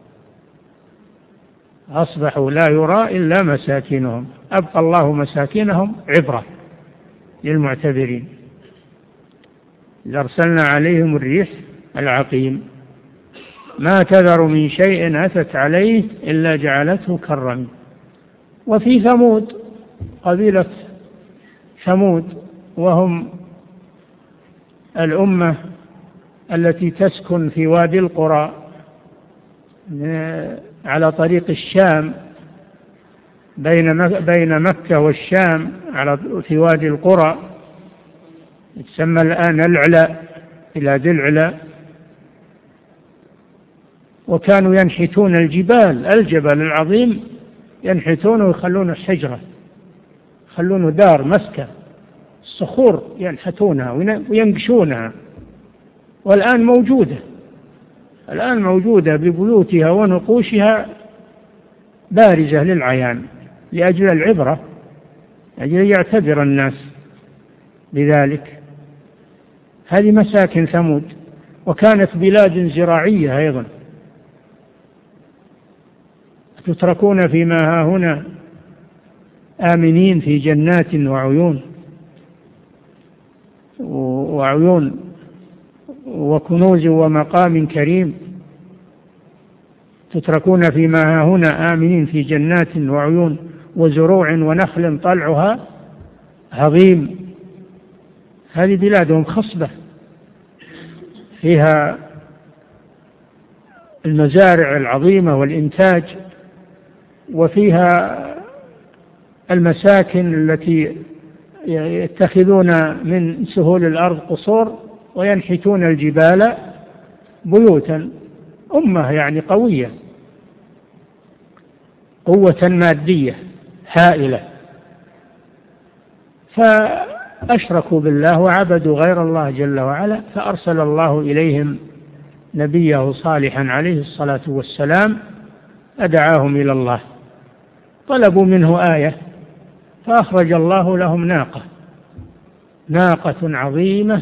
أصبحوا لا يرى إلا مساكنهم. أبقى الله مساكنهم عبرة للمعتبرين. إذ أرسلنا عليهم الريح العقيم ما تذر من شيء أتت عليه إلا جعلته كالرميم. وفي ثمود، قبيلة ثمود، وهم الأمة التي تسكن في وادي القرى على طريق الشام بين مكة والشام، في وادي القرى يتسمى الآن العلا، إلى ذي العلا. وكانوا ينحتون الجبل العظيم ينحتونه ويخلونه حجرة، يخلونه دار مسكن، الصخور ينحتونها وينقشونها. والآن موجودة ببيوتها ونقوشها بارزة للعيان لأجل العبرة، لأجل يعتبر الناس بذلك. هذه مساكن ثمود. وكانت بلاد زراعية أيضا، تتركون فيما هاهنا آمنين في جنات وعيون وكنوز ومقام كريم. تتركون فيما هاهنا آمنين في جنات وعيون وزروع ونخل طلعها هضيم. هذه بلادهم خصبة فيها المزارع العظيمة والإنتاج، وفيها المساكن التي يتخذون من سهول الأرض قصور وينحتون الجبال بيوتا، أمة يعني قوية، قوة مادية هائلة، فأشركوا بالله وعبدوا غير الله جل وعلا، فأرسل الله إليهم نبيه صالحا عليه الصلاة والسلام أدعاهم إلى الله، طلبوا منه آية فأخرج الله لهم ناقة عظيمة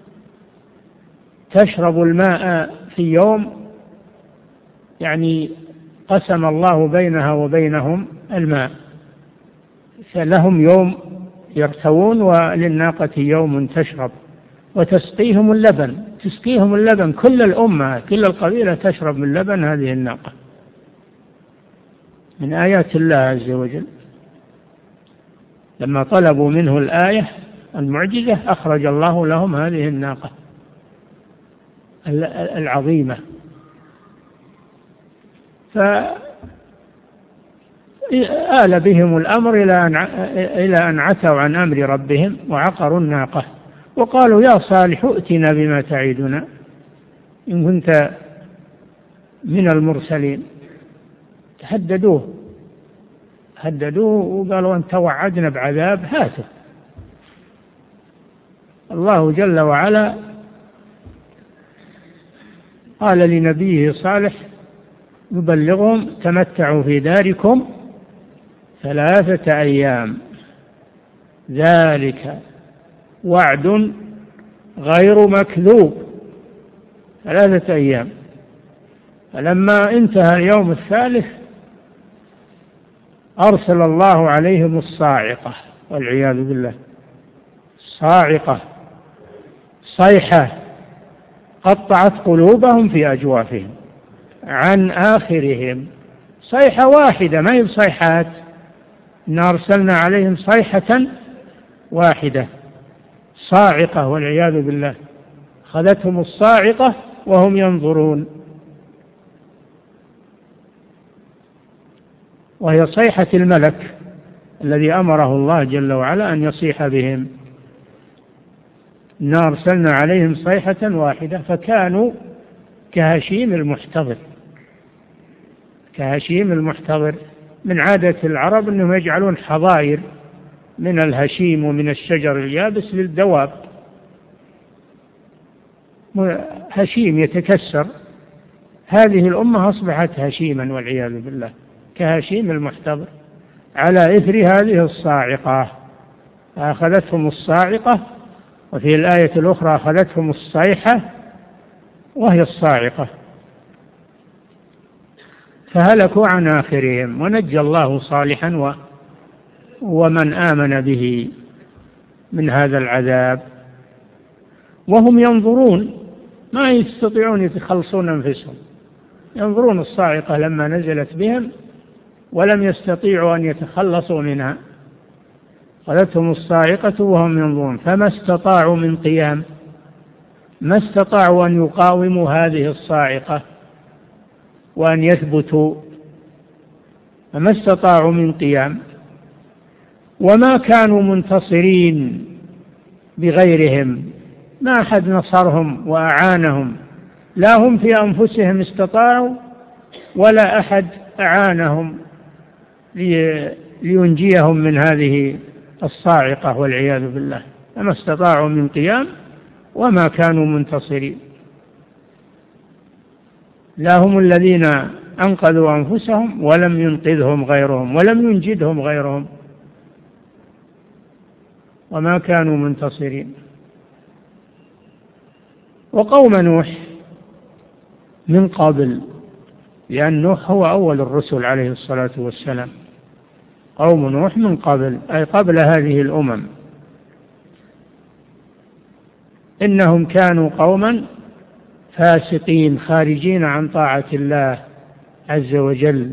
تشرب الماء في يوم، يعني قسم الله بينها وبينهم الماء، فلهم يوم يرتوون وللناقة يوم تشرب، وتسقيهم اللبن، كل الأمة كل القبيلة تشرب من لبن هذه الناقة، من آيات الله عز وجل. لما طلبوا منه الآية المعجزة أخرج الله لهم هذه الناقة العظيمة. فآل بهم الأمر إلى أن عتوا عن أمر ربهم وعقروا الناقة، وقالوا يا صالح ائتنا بما تعدنا إن كنت من المرسلين. هددوه وقالوا أن توعدنا بعذاب هاته. الله جل وعلا قال لنبيه صالح يبلغهم تمتعوا في داركم 3 أيام ذلك وعد غير مكذوب. 3 أيام. فلما انتهى اليوم الثالث أرسل الله عليهم الصاعقة والعياذ بالله، صاعقة، صيحة قطعت قلوبهم في أجوافهم عن آخرهم، صيحة واحدة ما هي بصيحات، إن أرسلنا عليهم صيحة واحدة، صاعقة والعياذ بالله، خذتهم الصاعقة وهم ينظرون، وهي صيحة الملك الذي أمره الله جل وعلا أن يصيح بهم. إنا أرسلنا عليهم صيحة واحدة فكانوا كهشيم المحتضر. من عادة العرب أنهم يجعلون حظائر من الهشيم ومن الشجر اليابس للدواب، هشيم يتكسر. هذه الأمة أصبحت هشيما والعياذ بالله، كهشيم المحتضر على إثر هذه الصاعقة. أخذتهم الصاعقة، وفي الآية الأخرى أخذتهم الصيحة وهي الصاعقة، فهلكوا عن آخرهم، ونجى الله صالحا ومن آمن به من هذا العذاب، وهم ينظرون ما يستطيعون يتخلصون أنفسهم، ينظرون الصاعقة لما نزلت بهم ولم يستطيعوا أن يتخلصوا منها، قالتهم الصاعقة وهم ينظرون فما استطاعوا من قيام، ما استطاعوا أن يقاوموا هذه الصاعقة وأن يثبتوا، فما استطاعوا من قيام، وما كانوا منتصرين بغيرهم، ما أحد نصرهم وأعانهم، لا هم في أنفسهم استطاعوا ولا أحد أعانهم لينجيهم من هذه الصاعقة والعياذ بالله، فما استطاعوا من قيام وما كانوا منتصرين، لا هم الذين أنقذوا أنفسهم ولم ينقذهم غيرهم ولم ينجدهم غيرهم، وما كانوا منتصرين. وقوم نوح من قبل، لأن نوح هو أول الرسل عليه الصلاة والسلام، قوم نوح من قبل أي قبل هذه الأمم، إنهم كانوا قوما فاسقين خارجين عن طاعة الله عز وجل،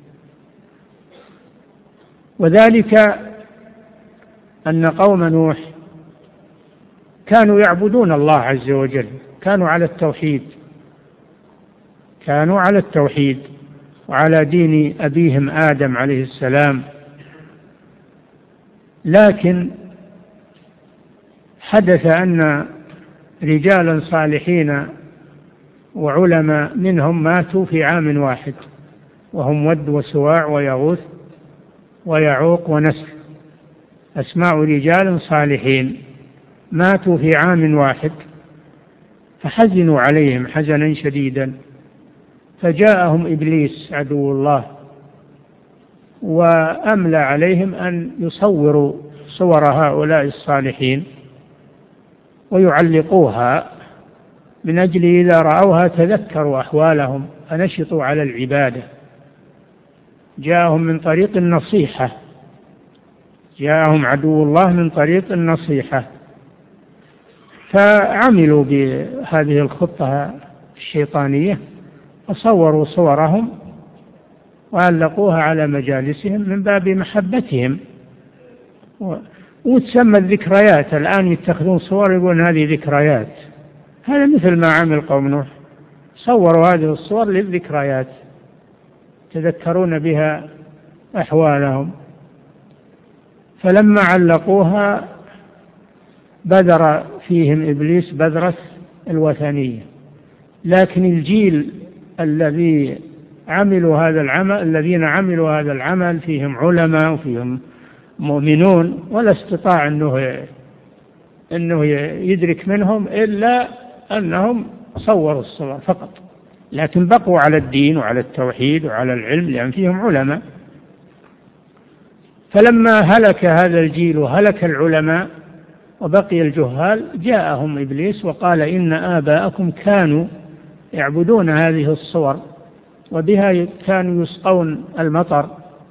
وذلك أن قوم نوح كانوا يعبدون الله عز وجل، كانوا على التوحيد وعلى دين أبيهم آدم عليه السلام، لكن حدث أن رجالا صالحين وعلماء منهم ماتوا في عام واحد، وهم ود وسواع ويغوث ويعوق ونسر، أسماء رجال صالحين ماتوا في عام واحد، فحزنوا عليهم حزنا شديدا، فجاءهم إبليس عدو الله وأملى عليهم أن يصوروا صور هؤلاء الصالحين ويعلقوها من أجل إذا رأوها تذكروا أحوالهم فنشطوا على العبادة. جاءهم من طريق النصيحة، جاءهم عدو الله من طريق النصيحة، فعملوا بهذه الخطة الشيطانية وصوروا صورهم وعلقوها على مجالسهم من باب محبتهم، وتسمى الذكريات. الآن يتخذون صور يقولون هذه ذكريات، هذا مثل ما عمل قوم نوح، صوروا هذه الصور للذكريات تذكرون بها أحوالهم. فلما علقوها بذر فيهم إبليس بذرة الوثنية، لكن الجيل الذين عملوا هذا العمل فيهم علماء وفيهم مؤمنون، ولا استطاع أنه يدرك منهم إلا أنهم صوروا الصور فقط، لكن بقوا على الدين وعلى التوحيد وعلى العلم لأن فيهم علماء. فلما هلك هذا الجيل وهلك العلماء وبقي الجهال جاءهم إبليس وقال إن آباءكم كانوا يعبدون هذه الصور وبها كانوا يسقون المطر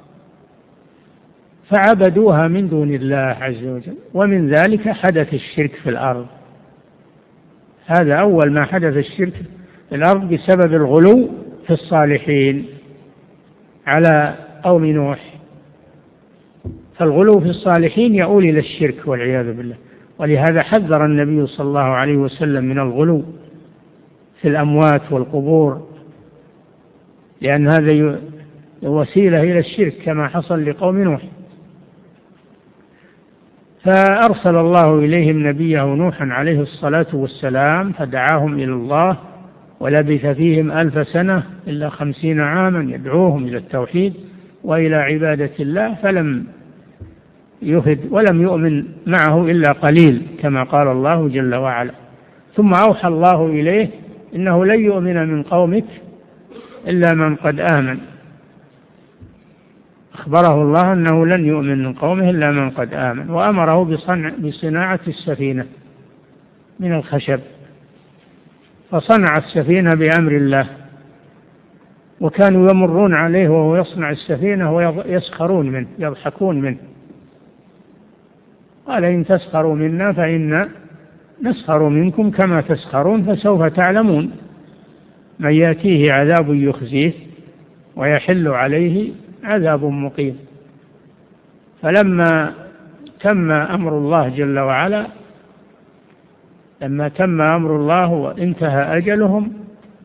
فعبدوها من دون الله عز وجل، ومن ذلك حدث الشرك في الأرض. هذا أول ما حدث الشرك في الأرض بسبب الغلو في الصالحين على قوم نوح. فالغلو في الصالحين يؤول إلى الشرك والعياذ بالله، ولهذا حذر النبي صلى الله عليه وسلم من الغلو في الأموات والقبور، لأن هذا وسيلة إلى الشرك كما حصل لقوم نوح. فأرسل الله إليهم نبيه نوحا عليه الصلاة والسلام فدعاهم إلى الله، ولبث فيهم 1000 سنة إلا 50 عاما يدعوهم إلى التوحيد وإلى عبادة الله، فلم يفد ولم يؤمن معه إلا قليل كما قال الله جل وعلا. ثم أوحى الله إليه إنه لن يؤمن من قومك إلا من قد آمن، أخبره الله أنه لن يؤمن من قومه إلا من قد آمن، وأمره بصناعة السفينة من الخشب، فصنع السفينة بأمر الله، وكانوا يمرون عليه وهو يصنع السفينة ويسخرون منه يضحكون منه. قال إن تسخروا منا فإنا نسخر منكم كما تسخرون فسوف تعلمون من يأتيه عذاب يخزيه ويحل عليه عذاب مقيم. فلما تم أمر الله جل وعلا، لما تم أمر الله وانتهى أجلهم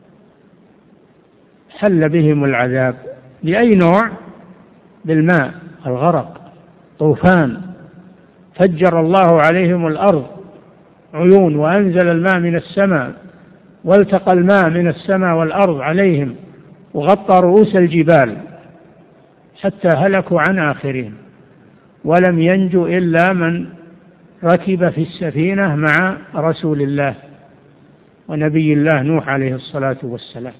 حل بهم العذاب. بأي نوع؟ بالماء، الغرق، طوفان، فجر الله عليهم الأرض عيون وأنزل الماء من السماء، والتقى الماء من السماء والأرض عليهم وغطى رؤوس الجبال حتى هلكوا عن آخرهم، ولم ينجو إلا من ركب في السفينة مع رسول الله ونبي الله نوح عليه الصلاة والسلام.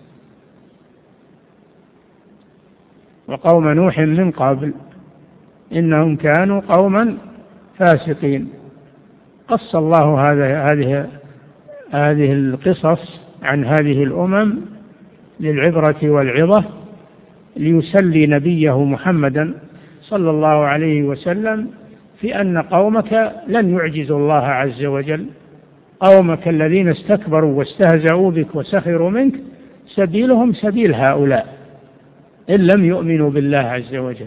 وقوم نوح من قبل إنهم كانوا قوما فاسقين. قص الله هذه القصص عن هذه الأمم للعبرة والعظة، ليسلي نبيه محمدا صلى الله عليه وسلم في أن قومك لن يعجزوا الله عز وجل، قومك الذين استكبروا واستهزأوا بك وسخروا منك سبيلهم سبيل هؤلاء إن لم يؤمنوا بالله عز وجل.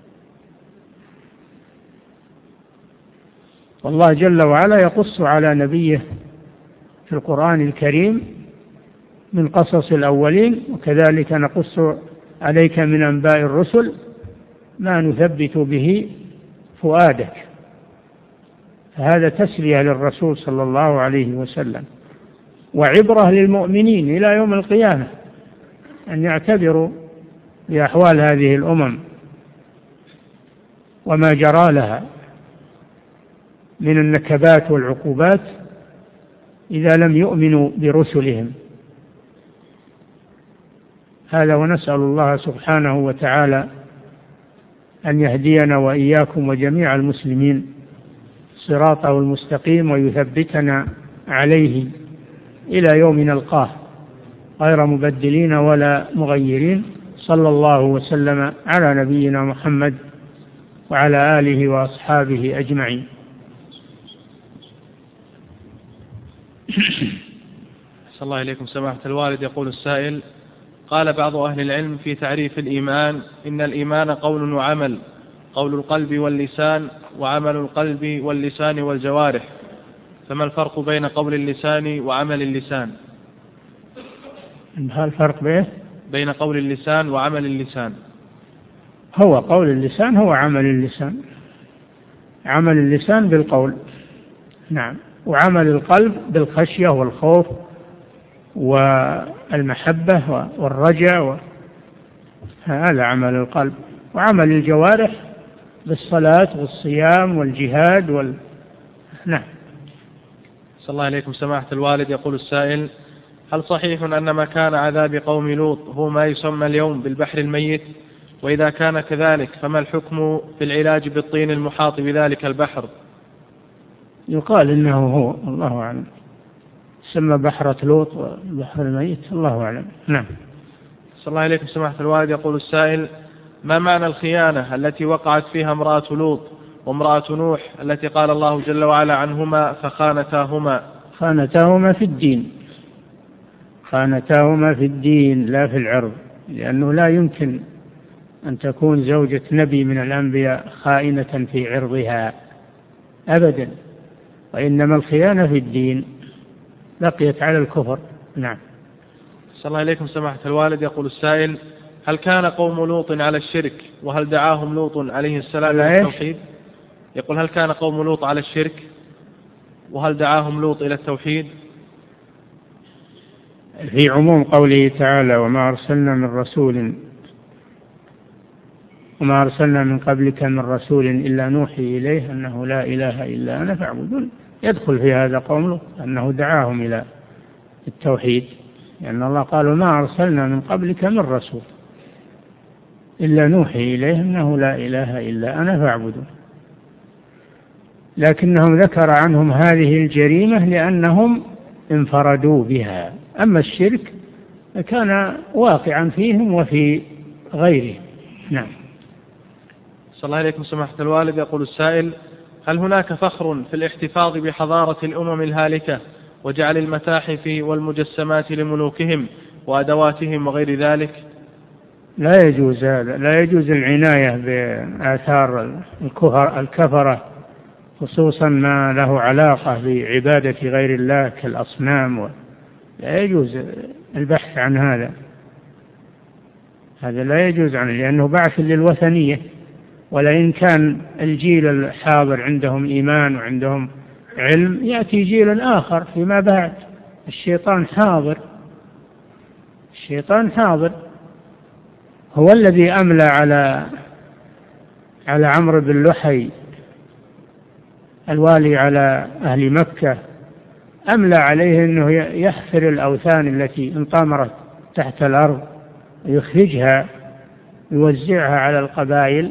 والله جل وعلا يقص على نبيه في القرآن الكريم من قصص الأولين، وكذلك نقص عليك من أنباء الرسل ما نثبت به فؤادك. فهذا تسلية للرسول صلى الله عليه وسلم، وعبرة للمؤمنين إلى يوم القيامة أن يعتبروا بأحوال هذه الأمم وما جرى لها من النكبات والعقوبات إذا لم يؤمنوا برسلهم. هذا، ونسأل الله سبحانه وتعالى أن يهدينا وإياكم وجميع المسلمين صراطه المستقيم ويثبتنا عليه إلى يوم نلقاه غير مبدلين ولا مغيرين. صلى الله وسلم على نبينا محمد وعلى آله وأصحابه أجمعين. صلى الله إليكم سماحة الوالد. يقول السائل: قال بعض أهل العلم في تعريف الإيمان إن الإيمان قول وعمل، قول القلب واللسان، وعمل القلب واللسان والجوارح، فما الفرق بين قول اللسان وعمل اللسان؟ ما الفرق بين قول اللسان وعمل اللسان؟ هو قول اللسان هو عمل اللسان. عمل اللسان بالقول، نعم، وعمل القلب بالخشية والخوف والمحبة والرجاء، هذا عمل القلب. وعمل الجوارح بالصلاة والصيام والجهاد نعم. صلى الله عليكم سماحة الوالد. يقول السائل: هل صحيح أن مكان عذاب قوم لوط هو ما يسمى اليوم بالبحر الميت؟ وإذا كان كذلك فما الحكم في العلاج بالطين المحاط بذلك البحر؟ يقال إنه هو، الله أعلم، سمى بحرة لوط والبحر الميت، الله أعلم. نعم. صلى الله عليكم سماحة الوالد. يقول السائل: ما معنى الخيانة التي وقعت فيها امرأة لوط وامرأة نوح التي قال الله جل وعلا عنهما فخانتاهما؟ خانتاهما في الدين، خانتاهما في الدين لا في العرض، لأنه لا يمكن أن تكون زوجة نبي من الأنبياء خائنة في عرضها أبدا، وإنما الخيانة في الدين، بقيت على الكفر. نعم. صلى الله عليكم سماحة الوالد. يقول السائل: هل كان قوم لوط على الشرك وهل دعاهم لوط عليه السلام إلى التوحيد؟ يقول: هل كان قوم لوط على الشرك وهل دعاهم لوط إلى التوحيد؟ في عموم قوله تعالى: وما أرسلنا من قبلك من رسول إلا نوحي إليه أنه لا إله إلا أنا فاعبدون. يدخل في هذا قوم لوط أنه دعاهم إلى التوحيد، لأن الله قال: وما أرسلنا من قبلك من رسول إلا نوحي إليه أنه لا إله إلا أنا فاعبدون. لكنهم ذكر عنهم هذه الجريمة لأنهم انفردوا بها، أما الشرك كان واقعا فيهم وفي غيرهم. نعم. صلى الله عليكم سماحة الوالد. يقول السائل: هل هناك فخر في الاحتفاظ بحضارة الأمم الهالكة وجعل المتاحف والمجسمات لملوكهم وأدواتهم وغير ذلك؟ لا يجوز هذا، لا يجوز العناية بآثار الكفرة، خصوصا ما له علاقة بعبادة غير الله كالأصنام، لا يجوز البحث عن هذا لا يجوز عنه، لأنه بعث للوثنية. ولئن كان الجيل الحاضر عندهم إيمان وعندهم علم، يأتي جيل آخر فيما بعد. الشيطان حاضر، هو الذي أملى على عمرو بن لحي الوالي على أهل مكة، أملى عليه أنه يحفر الأوثان التي انطمرت تحت الأرض ويخرجها يوزعها على القبائل،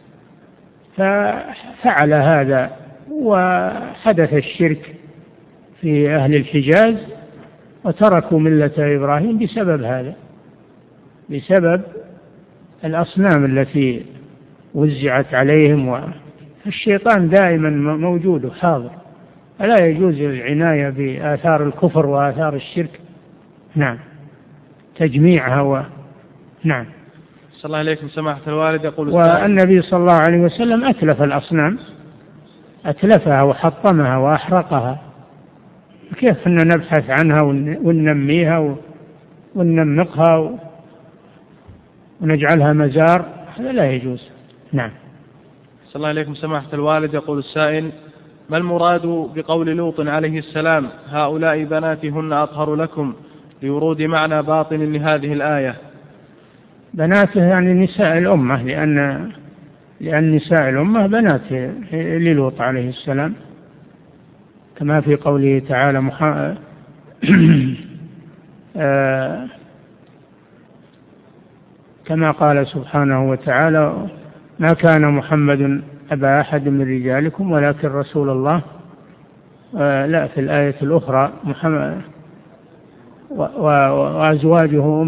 ففعل هذا وحدث الشرك في أهل الحجاز وتركوا ملة إبراهيم بسبب هذا، بسبب الأصنام التي وزعت عليهم. والشيطان دائما موجود وحاضر، فلا يجوز العناية بآثار الكفر وآثار الشرك. نعم، تجميعها نعم. صلى الله عليكم سماحة الوالد. يقول والنبي صلى الله عليه وسلم أتلف الأصنام، أتلفها وحطمها وأحرقها، كيف أن نبحث عنها وننميها وننمقها ونجعلها مزار؟ هذا لا يجوز. نعم. صلى الله عليكم سماحة الوالد. يقول السائل: ما المراد بقول لوط عليه السلام هؤلاء بناتي هن أطهر لكم لورود معنى باطن لهذه الآية؟ بناته يعني نساء الأمة، لأن نساء الأمة بنات للوط عليه السلام، كما في قوله تعالى كما قال سبحانه وتعالى ما كان محمد أبا أحد من رجالكم ولكن رسول الله. لا، في الآية الأخرى محمد وأزواجه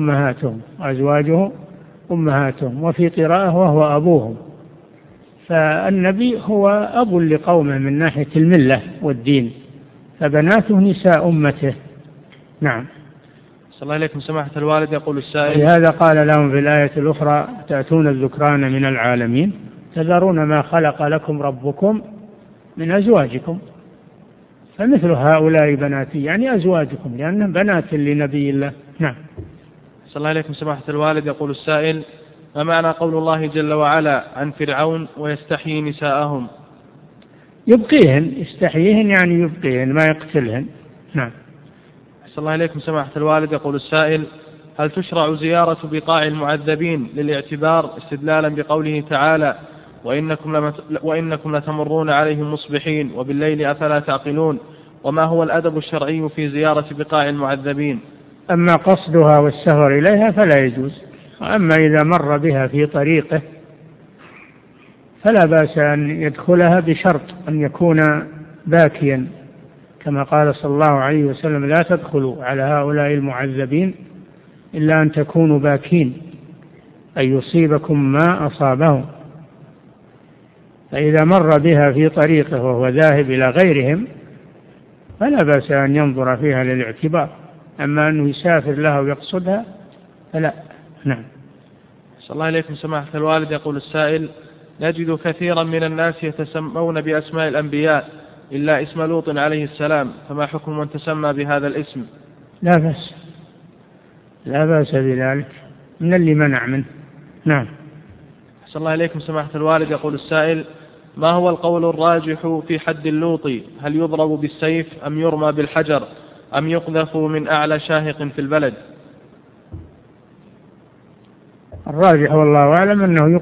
أمهاتهم، وفي قراءة وهو أبوهم. فالنبي هو أب لقومه من ناحية الملة والدين، فبناته نساء أمته. نعم. صلى الله عليكم سماحة الوالد. يقول السائل لهذا قال لهم في الآية الأخرى تأتون الذكران من العالمين تذرون ما خلق لكم ربكم من أزواجكم، فمثل هؤلاء بناتي يعني أزواجكم، لأنهم بنات لنبي الله. نعم. صلى الله عليكم سماحة الوالد. يقول السائل ما معنى قول الله جل وعلا عن فرعون ويستحيي نساءهم؟ يبقيهن، يستحييهن يعني يبقيهن ما يقتلهن. نعم. صلى الله عليكم سماحة الوالد. يقول السائل هل تشرع زيارة بقاع المعذبين للاعتبار استدلالا بقوله تعالى وإنكم لتمرون عليهم مصبحين وبالليل أفلا تعقلون؟ وما هو الأدب الشرعي في زيارة بقاع المعذبين؟ أما قصدها والسفر إليها فلا يجوز، وأما إذا مر بها في طريقه فلا بأس أن يدخلها بشرط أن يكون باكيا، كما قال صلى الله عليه وسلم لا تدخلوا على هؤلاء المعذبين إلا أن تكونوا باكين أن يصيبكم ما أصابهم. فإذا مر بها في طريقه وهو ذاهب إلى غيرهم فلا بأس أن ينظر فيها للاعتبار، أما أنه يسافر لها ويقصدها فلا. نعم. صلى الله عليكم سماحة الوالد. يقول السائل نجد كثيرا من الناس يتسمون بأسماء الأنبياء إلا اسم لوط عليه السلام، فما حكم من تسمى بهذا الاسم؟ لا بأس بذلك، من اللي منع منه. نعم. صلى الله عليكم سماحة الوالد. يقول السائل ما هو القول الراجح في حد اللوطي؟ هل يضرب بالسيف أم يرمى بالحجر أم يقذف من أعلى شاهق في البلد؟ الراجح والله أعلم أنه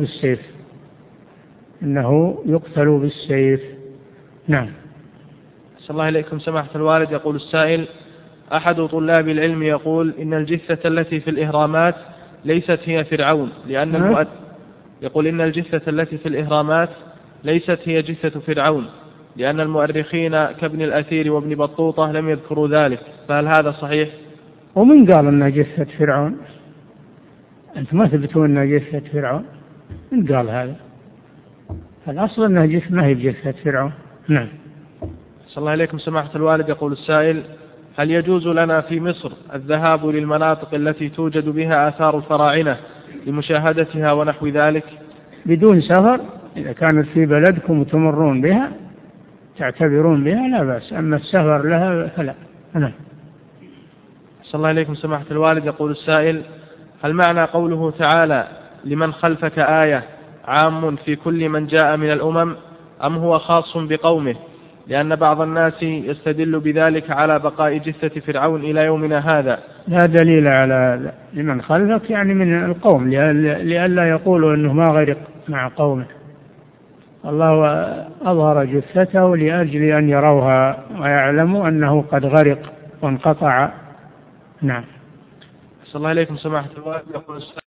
يقتل بالسيف. نعم. صلى الله عليكم سماحة الوالد. يقول السائل أحد طلاب العلم يقول إن الجثة التي في الإهرامات ليست هي فرعون يقول إن الجثة التي في الإهرامات ليست هي جثة فرعون لأن المؤرخين كابن الأثير وابن بطوطة لم يذكروا ذلك، فهل هذا صحيح؟ ومن قال أنها جثة فرعون؟ أنتم ما تثبتون أنها جثة فرعون، من قال هذا؟ الأصل أنها جثة ما هي بجثة فرعون. نعم. صلى الله عليكم سماحة الوالد. يقول السائل هل يجوز لنا في مصر الذهاب للمناطق التي توجد بها آثار الفراعنة لمشاهدتها ونحو ذلك؟ بدون سفر، إذا كانت في بلدكم وتمرون بها تعتبرون بها لا بأس، أما السفر لها فلا. نعم. صلى الله عليكم سماحة الوالد. يقول السائل هل معنى قوله تعالى لمن خلفك آية عام في كل من جاء من الأمم أم هو خاص بقومه؟ لأن بعض الناس يستدل بذلك على بقاء جثة فرعون إلى يومنا هذا. لا دليل على هذا. لمن خلفك يعني من القوم، لئلا يقولوا أنه ما غرق مع قومه. الله أظهر جثته لأجل أن يروها ويعلموا أنه قد غرق وانقطع. نعم. صلى الله عليكم سماحة الوالد.